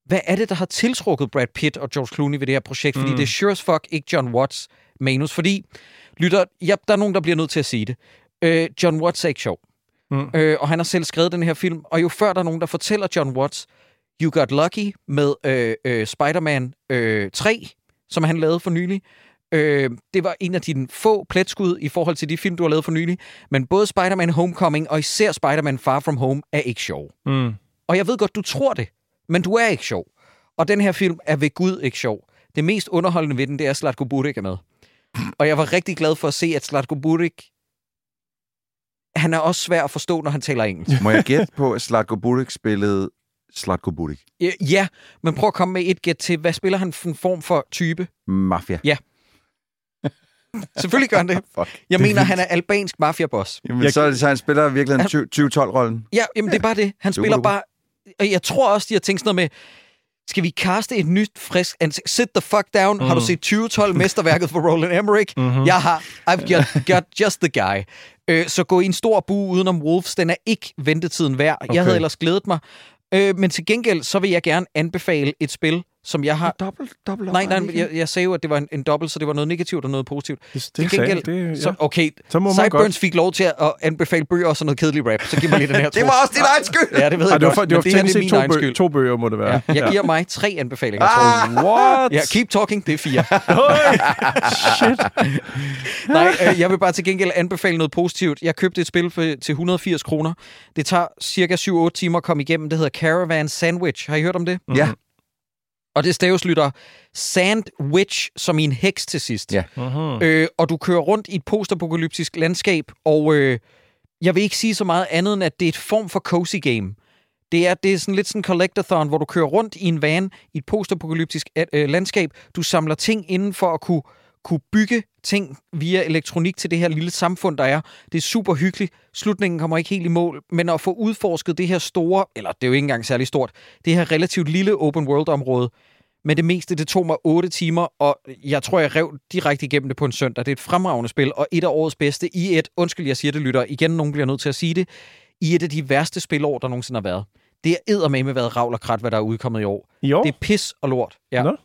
hvad er det, der har tiltrukket Brad Pitt og George Clooney ved det her projekt? Fordi Mm. det er sure as fuck ikke John Watts manus. Fordi, lytter, ja, der er nogen, der bliver nødt til at sige det. Øh, John Watts er ikke sjov. Mm. Øh, og han har selv skrevet den her film. Og jo før der er nogen, der fortæller John Watts, You Got Lucky med øh, øh, Spider-Man øh, tre, som han lavede for nylig. Øh, det var en af dine få pletskud i forhold til de film, du har lavet for nylig. Men både Spider-Man Homecoming og især Spider-Man Far From Home er ikke sjov. Mm. Og jeg ved godt, du tror det, men du er ikke sjov. Og den her film er ved Gud ikke sjov. Det mest underholdende ved den, det er, at Zlatko Buric er med. Og jeg var rigtig glad for at se, at Zlatko Buric, han er også svær at forstå, når han taler engelsk. Må jeg gætte på, at Zlatko Buric spillede Zlatko Buric? Ja, men prøv at komme med et gæt til, hvad spiller han for en form for type? Mafia. Ja. Selvfølgelig gør han det. Fuck. Jeg mener, han er albansk mafiaboss. Jamen, Jeg- så, er det- så han spiller virkelig en tyve tolv-rollen. Ja, jamen det er bare det. Han Super spiller duper. bare... Og jeg tror også, de har tænkt sådan noget med, skal vi kaste et nyt, frisk ansigt? Sit the fuck down. Mm. Har du set tyve tolv-mesterværket for Roland Emmerich? Mm-hmm. Jeg har. I've got, got just the guy. Øh, så gå i en stor bue udenom Wolves. Den er ikke ventetiden værd. Okay. Jeg havde ellers glædet mig. Øh, men til gengæld, så vil jeg gerne anbefale et spil, som jeg har... Dobbelt, dobbelt Nej, nej, jeg, jeg sagde jo, at det var en, en dobbelt, så det var noget negativt og noget positivt. Det, Til det sagde, gengæld, det, ja. så, okay, Så må man Sideburns godt. fik lov til at anbefale bøger og sådan noget kedelig rap. Så giv mig lige den her. Det var også din egen skyld! Ja, det ved Ej, jeg det var, godt, for, det var men det her teknisk det er set min to, egen bø- skyld. to bøger, må det være. Ja, jeg giver mig tre anbefalinger. Ah, what? Ja, keep talking, det er fire. Shit. Nej, øh, jeg vil bare til gengæld anbefale noget positivt. Jeg købte et spil for, til et hundrede og firs kroner. Det tager cirka syv otte timer at komme igennem. Det hedder Caravan Sandwich. Har I hørt om det? Ja. Og det staveslytter Sandwich som i en heks til sidst. Ja. Uh-huh. Øh, og du kører rundt i et postapokalyptisk landskab, og øh, jeg vil ikke sige så meget andet, end at det er et form for cozy game. Det er, det er sådan lidt sådan en collectathon, hvor du kører rundt i en van i et postapokalyptisk øh, landskab. Du samler ting inden for at kunne, kunne bygge ting via elektronik til det her lille samfund, der er. Det er super hyggeligt. Slutningen kommer ikke helt i mål, men at få udforsket det her store, eller det er jo ikke engang særlig stort, det her relativt lille open world-område. Men det meste, det tog mig otte timer, og jeg tror, jeg rev direkte igennem det på en søndag. Det er et fremragende spil, og et af årets bedste i et, undskyld, jeg siger det, lytter, igen, nogen bliver nødt til at sige det, i et af de værste spilår, der nogensinde har været. Det er eddermame været ravl og krat, hvad der er udkommet i år. I år? Det er pis og lort. Ja. Nå.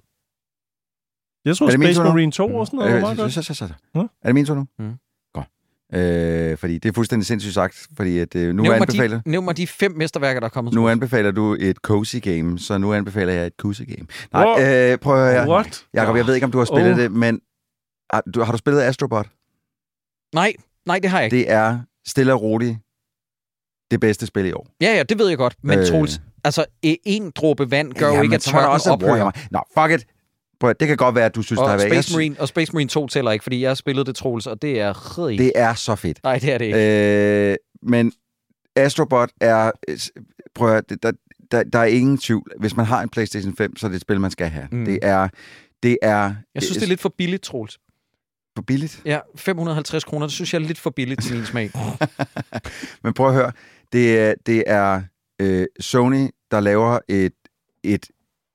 Jeg tror, Er det min Space tur nu? Marine to og sådan noget var meget Øh, godt. så, så, så, så. Hm? Er det min tur nu? Mm. Godt. Øh, fordi det er fuldstændig sindssygt sagt, fordi at, øh, nu, Nævn mig, anbefaler, de, nævn mig de fem mesterværker, der er kommet. nu anbefaler du et cozy game, så nu anbefaler jeg et cozy game. Nej, Wow. øh, prøv at høre. What? Jakob, jeg ved ikke, om du har spillet Oh. det, men har du, har du spillet Astrobot? Nej, nej, det har jeg ikke. Det er stille og roligt det bedste spil i år. Ja, ja, det ved jeg godt. Men Øh. Troels, altså e- en dråbe vand gør jo Jamen, ikke, at så må der tørken også ophører. Warhammer. Nå, fuck it. Prøv, at- det kan godt være, at du synes, der Og har været... Space, Jeg Marine, og Space Marine to tæller ikke, fordi jeg har spillet det, Troels, og det er rigtig... Det er så fedt. Nej, det er det ikke. Øh, men Astrobot er... Prøv at høre, der, der, der er ingen tvivl. Hvis man har en PlayStation fem, så er det et spil, man skal have. Mm. Det er... Det er Jeg synes, det er lidt for billigt, Troels. for billigt. Ja, fem hundrede og halvtreds kroner, det synes jeg er lidt for billigt til min smag. Men prøv at høre. Det er, det er øh, Sony, der laver et... et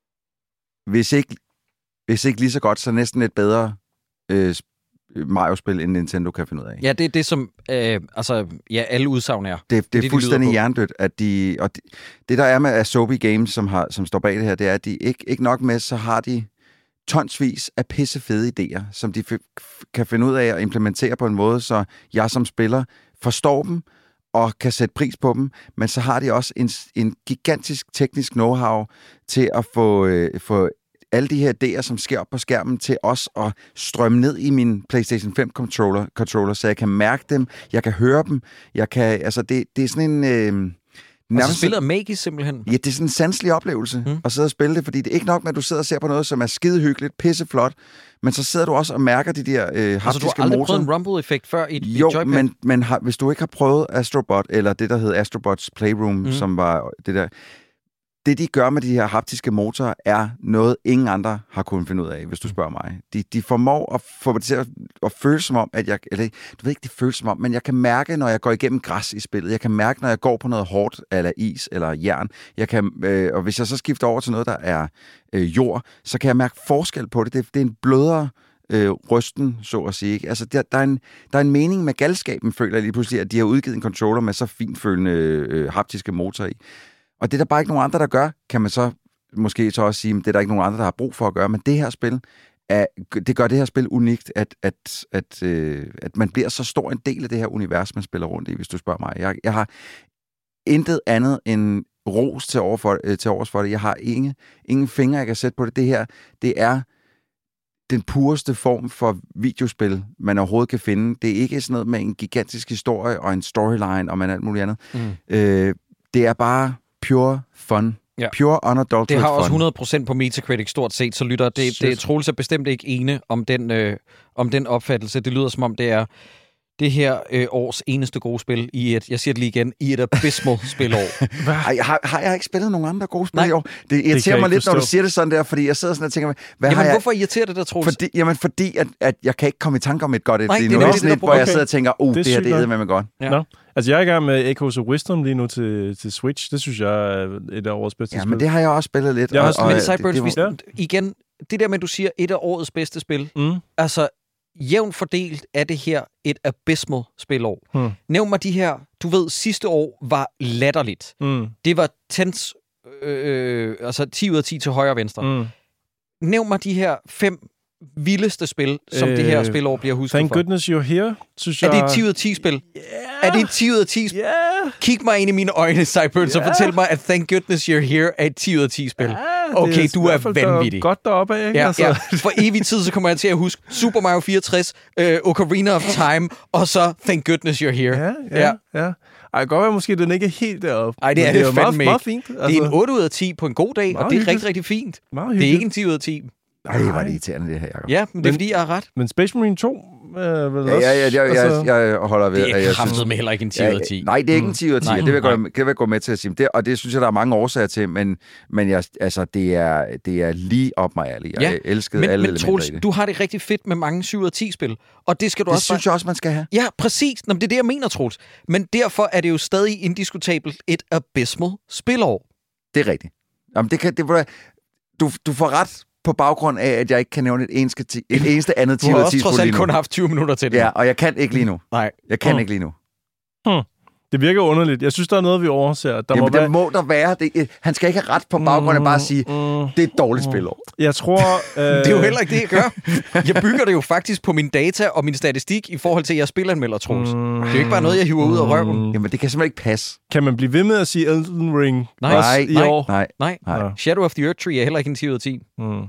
hvis, ikke, hvis ikke lige så godt, så næsten et bedre øh, Mario-spil, end Nintendo kan finde ud af. Ja, det er det, som øh, altså, ja, alle udsagn er. Det, det, det, er de fuldstændig lyder på. hjernedødt, at de... Og de, det, der er med Asobi Games, som, har, som står bag det her, det er, at de ikke, ikke nok med, så har de tonsvis af pissefede idéer, som de f- kan finde ud af at implementere på en måde, så jeg som spiller forstår dem og kan sætte pris på dem, men så har de også en, en gigantisk teknisk know-how til at få, øh, få alle de her idéer, som sker op på skærmen, til os at strømme ned i min PlayStation fem controller, controller, så jeg kan mærke dem, jeg kan høre dem, jeg kan, altså det, det er sådan en... Øh, Altså, spillet er magisk simpelthen. Ja, det er sådan en sanselig oplevelse Mm. at sidde og spille det, fordi det er ikke nok med, at du sidder og ser på noget, som er skidehyggeligt, pisseflot, men så sidder du også og mærker de der øh, Altså, haptiske du har aldrig motorer. prøvet en rumble-effekt før i et, Jo, et joypad? men, men har, hvis du ikke har prøvet Astrobot, eller det, der hed Astrobots Playroom, Mm. mm. som var det der... Det, de gør med de her haptiske motorer, er noget, ingen andre har kunnet finde ud af, hvis du spørger mig. De, de formår at få det til at, at føle som om, at jeg... Eller, du ved ikke, det føles som om, men jeg kan mærke, når jeg går igennem græs i spillet. Jeg kan mærke, når jeg går på noget hårdt, eller is, eller jern. Jeg kan, øh, og hvis jeg så skifter over til noget, der er øh, jord, så kan jeg mærke forskel på det. Det, det er en blødere øh, rysten, så at sige. Ikke? Altså, der, der, er en, der er en mening med galskaben, føler jeg lige pludselig, at de har udgivet en controller med så finfølende øh, haptiske motorer i. Og det er der bare ikke nogen andre, der gør, kan man så måske så også sige, at det er der ikke nogen andre, der har brug for at gøre, men det her spil, er, det gør det her spil unikt, at, at, at, øh, at man bliver så stor en del af det her univers, man spiller rundt i, hvis du spørger mig. Jeg, jeg har intet andet end ros til, over for, øh, til overs for det. Jeg har ingen, ingen fingre, jeg kan sætte på det. Det her, det er den pureste form for videospil, man overhovedet kan finde. Det er ikke sådan noget med en gigantisk historie og en storyline og man alt muligt andet. Mm. Øh, det er bare pure fun. Ja. Pure unadulterated Det har også fun. hundrede procent på Metacritic stort set, så lytter det, det Troels er bestemt ikke ene om den, øh, om den opfattelse. Det lyder som om, det er det her øh, års eneste gode spil i et, jeg siger det lige igen, i et abysmal spilår. Ej, har, har jeg ikke spillet nogen andre gode spil Nej. i år? Det irriterer det mig lidt, forstå. Når du siger det sådan der, fordi jeg sidder sådan og tænker, hvad jamen, har jeg... hvorfor irriterer det der, Troels? Fordi, jamen, fordi at, at jeg kan ikke komme i tanke om et godt et. Nej, det er det er sådan et, hvor okay. jeg sidder og tænker, oh, det, det her, det er med mig godt. Ja. No. Altså, jeg er i gang med Echoes of Wisdom lige nu til, til Switch. Det synes jeg er et af årets bedste ja, spil. men det har jeg også spillet lidt. Jeg og, også, og, men Sideburns, det, det var... igen, det der med, at du siger, et af årets bedste spil, mm. altså, jævnt fordelt er det her et abysmal spilår. Hmm. Nævn mig de her, du ved, sidste år var latterligt. Hmm. Det var tens, øh, altså ti ud af ti til højre og venstre. Hmm. Nævn mig de her fem vildeste spil, som øh, det her spilår bliver husket thank for. Thank goodness you're here, synes jeg. Er det et ti ud af ti spil? Yeah. Er det et ti ud af ti spil? Yeah. Kig mig ind i mine øjne, Cyburns, yeah. og fortæl mig, at Thank goodness you're here er et ti ud af ti spil. Yeah, okay, du er vanvittig. Godt deroppe af, ikke? Ja, altså. ja. For evig tid, så kommer jeg til at huske Super Mario fireogtres, uh, Ocarina of Time, og så Thank goodness you're here. Ja, ja, ja. ja. Ej, godt være måske, den ikke er helt deroppe. Nej, det er det, det er meget, fandme meget fint. Altså. Det er en otte ud af ti på en god dag, og det er hyggeligt. rigtig, rigtig fint. Meget det er ikke en ti ud af ti. Ej, det var det irriterende, det her, Jacob. Ja, men det er, men, fordi jeg har ret. Men Space Marine to... Øh, vel ja, ja, ja, ja, altså, jeg, jeg holder ved... Det er kraftet med heller ikke en ti ud af ti. Nej, det er ikke en ti ud af ti, mm. det vil jeg gå, det vil jeg gå med til at sige. Det, og det synes jeg, der er mange årsager til, men, men jeg, altså, det, er, det er lige op mig ærlig. Jeg ja, elskede men, alle men, elementer Troels, i det. du har det rigtig fedt med mange syv ud af ti spil, og det skal du det også... Det synes bare... jeg også, man skal have. Ja, præcis. Nå, det er det, jeg mener, Troels. Men derfor er det jo stadig indiskutabelt et abysmal spilår. Det er rigtigt. Jamen, det kan... Det, du, du får ret... på baggrund af, at jeg ikke kan nævne et eneste, et eneste andet ti ud af ti. Du har også trods alt kun haft tyve minutter til det. Ja, og jeg kan ikke lige nu. Nej. Jeg kan hmm. ikke lige nu. Hmm. Det virker underligt. Jeg synes, der er noget, vi overser. Der Jamen, må det være... må der være. Det, han skal ikke have ret på baggrund af bare at sige, mm, det er et dårligt mm. spilår. Jeg tror... Øh... det er jo heller ikke det, jeg gør. Jeg bygger det jo faktisk på min data og min statistik i forhold til, at jeg spilleranmelder, Troels. Mm. Det er jo ikke bare noget, jeg hiver ud af røven. Mm. Jamen, det kan simpelthen ikke passe. Kan man blive ved med at sige Elden Ring nej, også nej, i nej, år? Nej, nej. nej. Shadow of the Earth Tree er heller ikke en ti ud af ti. Mm.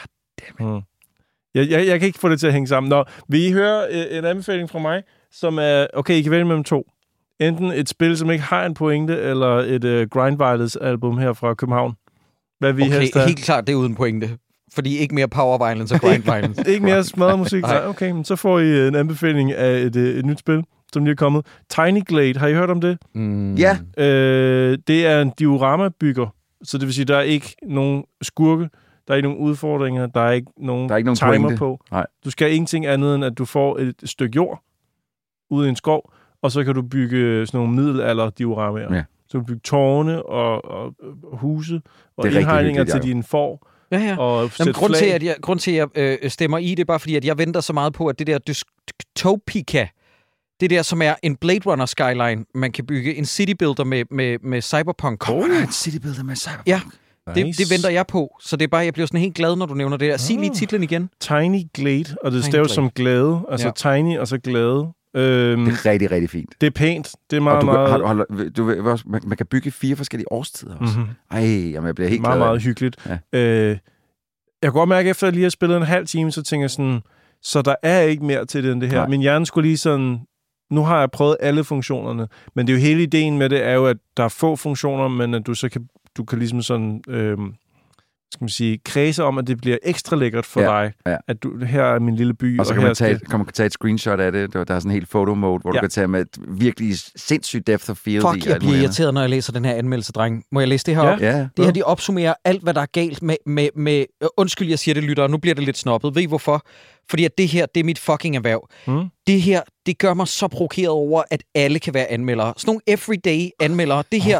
Mm. Jeg, jeg, jeg kan ikke få det til at hænge sammen. Nå, vil I høre øh, en anbefaling fra mig, som er... Okay, I kan vælge mellem to. Enten et spil, som ikke har en pointe, eller et øh, Grind Violence album her fra København. Hvad vi okay, helst have? Helt klart, det er uden pointe. Fordi ikke mere Power Violence og Grind Violence. Ikke mere smadret musik. Okay, men så får I en anbefaling af et, et, et nyt spil, som lige er kommet. Tiny Glade, har I hørt om det? Mm. Ja. Øh, det er en diorama-bygger, så det vil sige, der er ikke nogen skurke, der er ikke nogen udfordringer, der er ikke nogen, der er ikke nogen timer pointe. på. Nej. Du skal ingenting andet, end at du får et stykke jord ude i en skov, og så kan du bygge sådan nogle middelalder-dioramaer. Ja. Så kan du bygge tårne og, og, og huse, og indhegninger til dine får. Ja, ja. Og Jamen, grund, til, at jeg, grund til, at jeg øh, stemmer i, det er bare fordi, at jeg venter så meget på, at det der Dystopia, det der, som er en Blade Runner skyline, man kan bygge en city builder med, med, med cyberpunk. Kommer der en city builder med cyberpunk? Ja. Nice. Det, det venter jeg på, så det er bare, jeg bliver sådan helt glad, når du nævner det der. Sig lige titlen igen. Tiny Glade, og det staves som glæde, altså ja. Tiny og så glæde. Øhm, det er rigtig, rigtig fint. Det er pænt. Det er meget, og du, meget... Har, har, du ved også, man, man kan bygge fire forskellige årstider også. Mm-hmm. Ej, jamen, jeg bliver helt meget, glad. Meget hyggeligt. Ja. Øh, jeg kan godt mærke, efter at jeg lige har spillet en halv time, så tænker jeg sådan, så der er ikke mere til det end det her. Nej. Min hjerne skulle lige sådan... Nu har jeg prøvet alle funktionerne, men det er jo hele ideen med det, er jo, at der er få funktioner, men at du så kan, du kan ligesom sådan, øh, skal man sige, kredse om, at det bliver ekstra lækkert for ja, dig, ja. at du, her er min lille by. Og så og kan, her man tage, skal... kan man tage et screenshot af det. Der er sådan en helt photo-mode, hvor ja. du kan tage med et virkelig sindssygt depth of field. Fuck, i, jeg bliver irriteret, når jeg læser den her anmeldelse, dreng. Må jeg læse det her ja. op? Ja, det her, de opsummerer alt, hvad der er galt med... med, med øh, undskyld, jeg siger det, lytter, nu bliver det lidt snobbet. Ved I hvorfor? Fordi at det her, det er mit fucking erhverv. Hmm? Det her, det gør mig så provokeret over, at alle kan være anmeldere. Sådan nogle everyday anmeldere. Det her...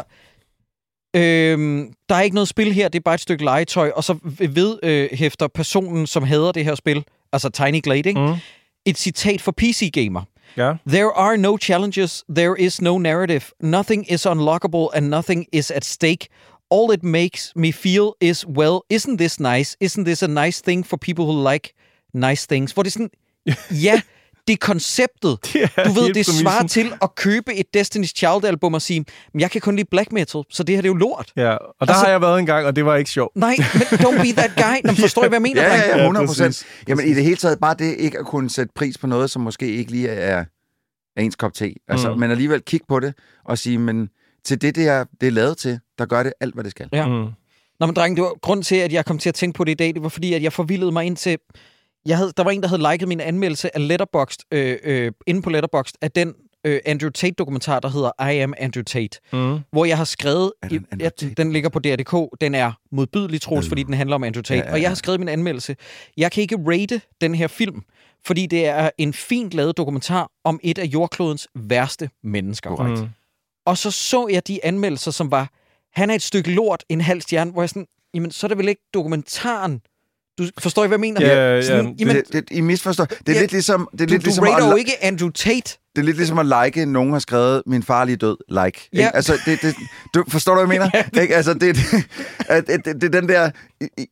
Øhm, der er ikke noget spil her, det er bare et stykke legetøj, og så vedhæfter øh, personen, som hader det her spil, altså Tiny Glade, mm. et citat for P C Gamer. Ja. There are no challenges, there is no narrative, nothing is unlockable and nothing is at stake. All it makes me feel is, well, isn't this nice? Isn't this a nice thing for people who like nice things? Hvor det er sådan, ja, det er konceptet. Det er du ved, helt det svarer præmissen. til at købe et Destiny's Child-album og sige, men jeg kan kun lide black metal, så det her det er jo lort. Ja, og der Altså- har jeg været en gang, og det var ikke sjovt. Nej, men don't be that guy. Nå, forstår I, hvad jeg mener? Ja, dreng? ja, ja, hundrede procent. præcis. Jamen i det hele taget, bare det ikke at kunne sætte pris på noget, som måske ikke lige er, er ens kop te. Altså, Mm. men alligevel kigge på det og sige, men til det, det er, det er lavet til, der gør det alt, hvad det skal. Ja. Mm. Nå, men dreng, det var grund til, at jeg kom til at tænke på det i dag. Det var fordi, at jeg forvildede mig ind til... Jeg havde, der var en, der havde liket min anmeldelse af Letterboxd, øh, øh, inde på Letterboxd, af den øh, Andrew Tate-dokumentar, der hedder I Am Andrew Tate. Mm. Hvor jeg har skrevet... Er den i, Andrew ja, Tate? den ligger på D R punktum D K. Den er modbydelig, Troels, Øh. fordi den handler om Andrew Tate. Ja, ja, Og jeg ja. har skrevet min anmeldelse. Jeg kan ikke rate den her film, fordi det er en fint lavet dokumentar om et af jordklodens værste mennesker. Korrekt. Mm. Og så så jeg de anmeldelser, som var, han er et stykke lort, en halv stjerne, hvor jeg sådan, jamen, så er det vel ikke dokumentaren. Du forstår I, hvad jeg mener? Ja, ja, sådan, ja. jamen, det, det, I misforstår. Det er Ja, lidt ligesom... Det er du, lidt du ligesom rater at, jo ikke Andrew Tate. Det er lidt ligesom at like, nogen har skrevet, min farlige død, like. Ja. Ikke? Altså, det, det, du, forstår du, hvad jeg mener? Ja, ikke? Altså, det, det, at- det, det, det er den der... I- I-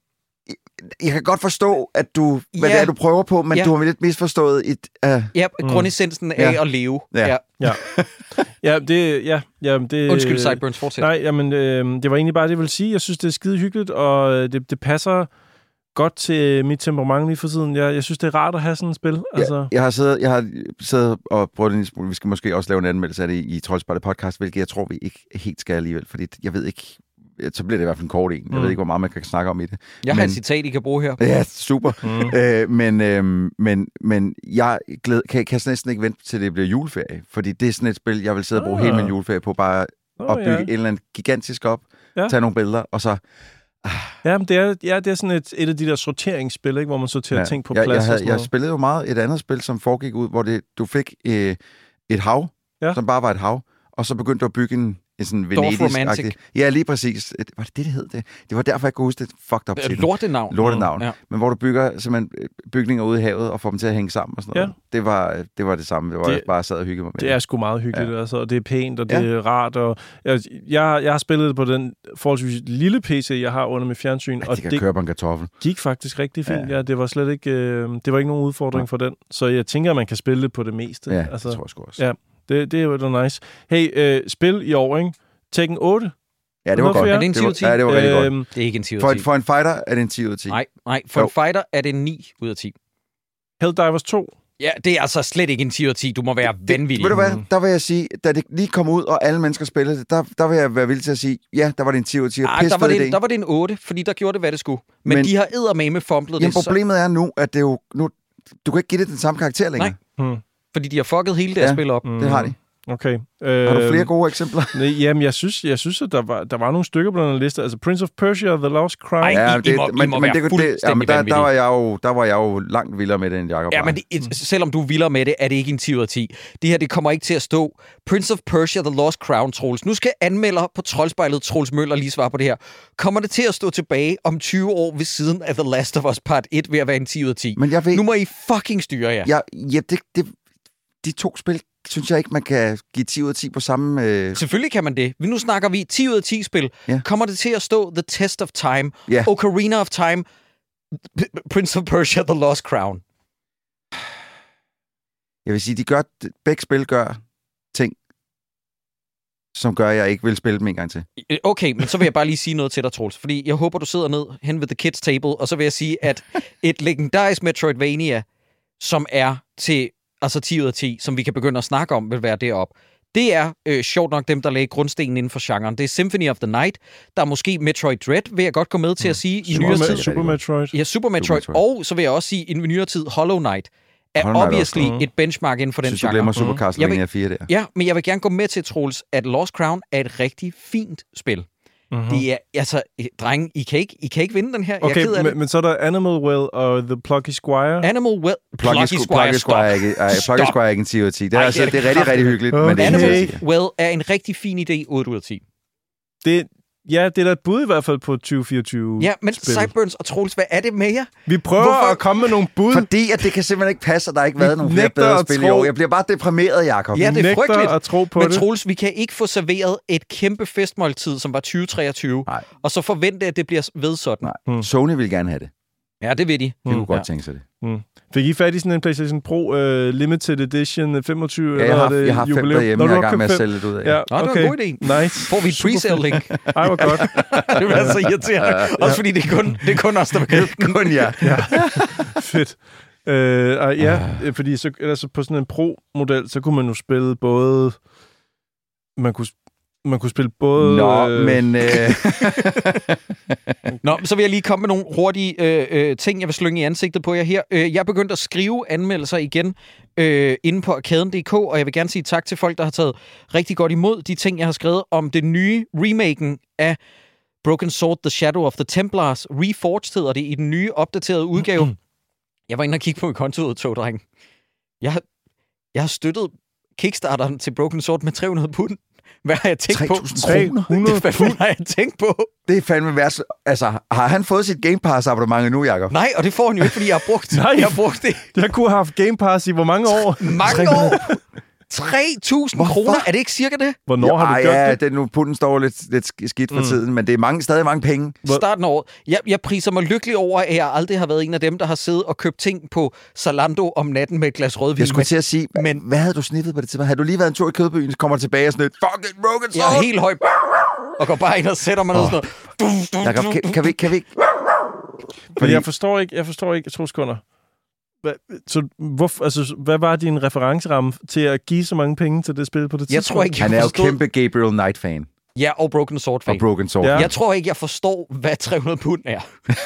Jeg kan godt forstå, at du, hvad Ja. det er, du prøver på, men Ja. du har lidt misforstået et... Uh, Ja, mm. grundessensen af Ja. at leve. Ja. Ja. Ja. ja, det... Ja, ja, det Undskyld, Sideburns, fortsæt. Nej, jamen, øh, det var egentlig bare det, jeg ville sige. Jeg synes, det er skide hyggeligt, og øh, det, det passer godt til mit temperament lige for tiden. Jeg, jeg synes, det er rart at have sådan et spil. Altså, jeg, jeg har siddet, jeg har siddet og prøvet en lille smule. Vi skal måske også lave en anmeldelse af det i, i Troldspejlet podcast, hvilket jeg tror, vi ikke helt skal alligevel, fordi jeg ved ikke... Så bliver det i hvert fald en kort en. Jeg Mm. ved ikke, hvor meget man kan snakke om i det. Jeg har Men- et citat, I kan bruge her. Ja, super. Mm. Øh, men, øh, men, men jeg glæd, kan, kan næsten ikke vente til det bliver juleferie, fordi det er sådan et spil, jeg vil sidde og bruge Ah. hele min juleferie på, bare at Åh, bygge ja. en eller anden gigantisk op, Ja. tage nogle billeder, og så... Ja, men det er, ja, det er sådan et, et af de der sorteringsspil, ikke, hvor man sorterer Ja. ting på jeg, plads. jeg, og havde, sådan jeg noget. spillede jo meget et andet spil, som foregik ud, hvor det, du fik øh, et hav, Ja. som bare var et hav, og så begyndte du at bygge en, en sådan Dorf Romantic. Venedig-agtig... Ja, lige præcis. Et- Var det det, det hed det? Det var derfor, jeg kunne huske det. Fucked up titel. Lortenavn. Lortenavn. Ja. Men hvor du bygger simpelthen bygninger ude i havet og får dem til at hænge sammen og sådan noget. Ja. Det, var, det var det samme. Det var Det- jeg bare sad og hyggede mig med. Det er sgu meget hyggeligt, ja. Altså, og det er pænt, og det Ja. er rart. Og jeg, jeg, jeg har spillet det på den forholdsvis lille P C, jeg har under mit fjernsyn, Ej, og det kan det køre på en kartoffel. gik faktisk rigtig fint. Ja. Ja. Ja, det var slet ikke, øh, det var ikke nogen udfordring Nej. for den. Så jeg tænker, at man kan spille det på det meste. Ja, altså, det tror jeg sgu også. ja. Det, det er jo nice. Hey, øh, spil i år, ikke? Tekken otte. Ja, det var Hvorfor godt. er det en Det var, ti ud af ti? ja, det var rigtig godt. Øhm, Det er ikke en ti ud For af en, ti. for en fighter er det en ti ud af ti. Nej, nej. For Jo. en fighter er det ni ud af ti. Helldivers to. Ja, det er altså slet ikke en ti ud af ti. Du må være vanvittig. Ved du hvad, der vil jeg sige, da det lige kom ud, og alle mennesker spillede det, der, der vil jeg være villig til at sige, ja, der var det en ti ud af ti. Ej, der, var det, der var det en otte, fordi der gjorde det, hvad det skulle. Men, Men- Men de har eddermame fumblet Jamen, det, så, problemet er nu, at det er jo... Nu, du kan ikke give det den samme karakter længere. Nej. Hmm. fordi de har fucket hele deres Ja. spil op. Mm. Det har de. Okay. Har du Øhm, flere gode eksempler? Nej, jamen, jeg synes, jeg synes at der var, der var nogle stykker på den her liste. Altså, Prince of Persia, The Lost Crown. Ej, I- I må- I må være det, fuldstændig ja, men der, der, vanvittige. var jeg jo, der var jeg jo langt vildere med det, end Jacob Ja, var. men det, selvom du er vildere med det, er det ikke en ti ud af ti. Det her, det kommer ikke til at stå. Prince of Persia, The Lost Crown, Troels. Nu skal anmelder på Troldspejlet, Troels Møller, lige svare på det her. Kommer det til at stå tilbage om tyve år ved siden af The Last of Us Part et ved at være en ti ud af ti? Men jeg ved... Nu må I fucking styre jer. Ja, ja det, det, de to spil, synes jeg ikke, man kan give ti ud af ti på samme... Øh... Selvfølgelig kan man det. Nu snakker vi ti ud af ti spil. Ja. Kommer det til at stå The Test of Time, Ja. Ocarina of Time, P- Prince of Persia, The Lost Crown? Jeg vil sige, de gør, begge spil gør ting, som gør, at jeg ikke vil spille dem en gang til. Øh, Okay, men så vil jeg bare lige sige noget til dig, Troels. Fordi jeg håber, du sidder ned hen ved The Kids Table, og så vil jeg sige, at et legendarisk Metroidvania, som er til altså ti ud af ti, som vi kan begynde at snakke om, vil være derop. Det er øh, sjovt nok dem, der lagde grundstenen inden for genren. Det er Symphony of the Night. Der er måske Metroid Dread, vil jeg godt gå med til at sige, i nyere Super, tid. Super Metroid. Ja, Super Metroid. Super Metroid. Og så vil jeg også sige, i nyere tid, Hollow Knight er Hollow Knight obviously også. et benchmark inden for Jeg den synes, du genre. glemmer Super Castlevania Jeg fire der. Ja, men jeg vil gerne gå med til, Troels, at Lost Crown er et rigtig fint spil. Mm-hmm. Det er, altså, drenge, I kan ikke, I kan ikke vinde den her. Jeg er Okay, ked af det. men, men så er der Animal Well og The Plucky Squire. Animal Well... Plucky Squire, Plucky Squire er ikke, ej, Plucky Stop. Squire er ikke en ti ud af ti. Det er, Ej, altså, det er det er det rigtig, rigtig kraftigt. hyggeligt, Okay. men det er ikke en ti ud af Animal ti. Well er en rigtig fin idé, otte ud af ti. Det, Ja, det er da et bud i hvert fald på tyve fireogtyve. Ja, men spil. Sideburns og Troels, hvad er det med jer? Vi prøver Hvorfor? at komme med nogle bud. Fordi at det kan simpelthen ikke passe, at der ikke har været Vi nogle flere nægter bedre at spil i tro- år. Jeg bliver bare deprimeret, Jacob. Ja, det er nægter frygteligt. at tro på Men det. Troels, vi kan ikke få serveret et kæmpe festmåltid, som var tyve treogtyve, Nej. og så forvente, at det bliver ved sådan. Nej. Sony vil gerne have det. Ja, det ved de. De kunne Mm. godt Ja. tænke sig det. Mm. Fik I fat i sådan en PlayStation Pro uh, Limited Edition femogtyve? Ja, jeg eller har, er det jeg har fem jubilæum? derhjemme, Nå, jeg er du i gang med at købt sælge det ud af. Ja, Nå, det var okay. en god idé. Nice. Får vi et pre-sale-link? Ej, hvor godt. Det er så irriterende. Også fordi det er kun, det er kun os, der vil købe den. Kun ja. Fedt. Øh, og ja, øh, fordi så, altså på sådan en Pro-model, så kunne man jo spille både... Man kunne, man kunne spille både... Nå, øh, men... Øh, Nå, så vil jeg lige komme med nogle hurtige øh, øh, ting, jeg vil slynge i ansigtet på jer her. Øh, jeg er begyndt at skrive anmeldelser igen øh, inde på arkaden punktum d k, og jeg vil gerne sige tak til folk, der har taget rigtig godt imod de ting, jeg har skrevet om det nye remaken af Broken Sword, The Shadow of the Templars. Reforged hedder det i den nye, opdaterede udgave. Jeg var inde og kigge på mit kontoudtog, dreng. Jeg, har- jeg har støttet Kickstarteren til Broken Sword med tre hundrede pund. Hvad har jeg tænkt tre på? tusind kroner? Hvad fanden har jeg tænkt på? Det er fandme værst. Altså, har han fået sit Game Pass abonnement nu, Jacob? Nej, og det får han jo ikke, fordi jeg har brugt, Nej. jeg har brugt det Jeg kunne have haft Game Pass i hvor mange år? mange år. tre tusind Hvorfor? kroner, er det ikke cirka det? Hvornår har Ej, du gjort ja, det? den nu punden står lidt, lidt skidt for mm. tiden, men det er mange, stadig mange penge. Hvor- Starten af året. Jeg, jeg priser mig lykkelig over, at jeg aldrig har været en af dem, der har siddet og købt ting på Zalando om natten med et glas rødvin. Jeg skulle til at sige, men, men- hvad havde du snippet på det tidspunkt? Havde du lige været en tur i kødbyen, så kommer tilbage og sådan lidt, fucking Broken Jeg er Sword! helt høj og går bare ind og sætter mig ned og sådan noget. Jacob, kan, kan, vi, kan vi ikke... Fordi jeg forstår ikke, jeg forstår ikke, to sekunder. Hvad, så, hvor, altså, hvad var din referenceramme til at give så mange penge til det spil på det Jeg tidspunkt? tror ikke, jeg Han er jo forstod... kæmpe Gabriel Knight-fan Ja, og Broken Sword-fan. og Broken Sword. Ja. Jeg tror ikke, jeg forstår, hvad tre hundrede pund er.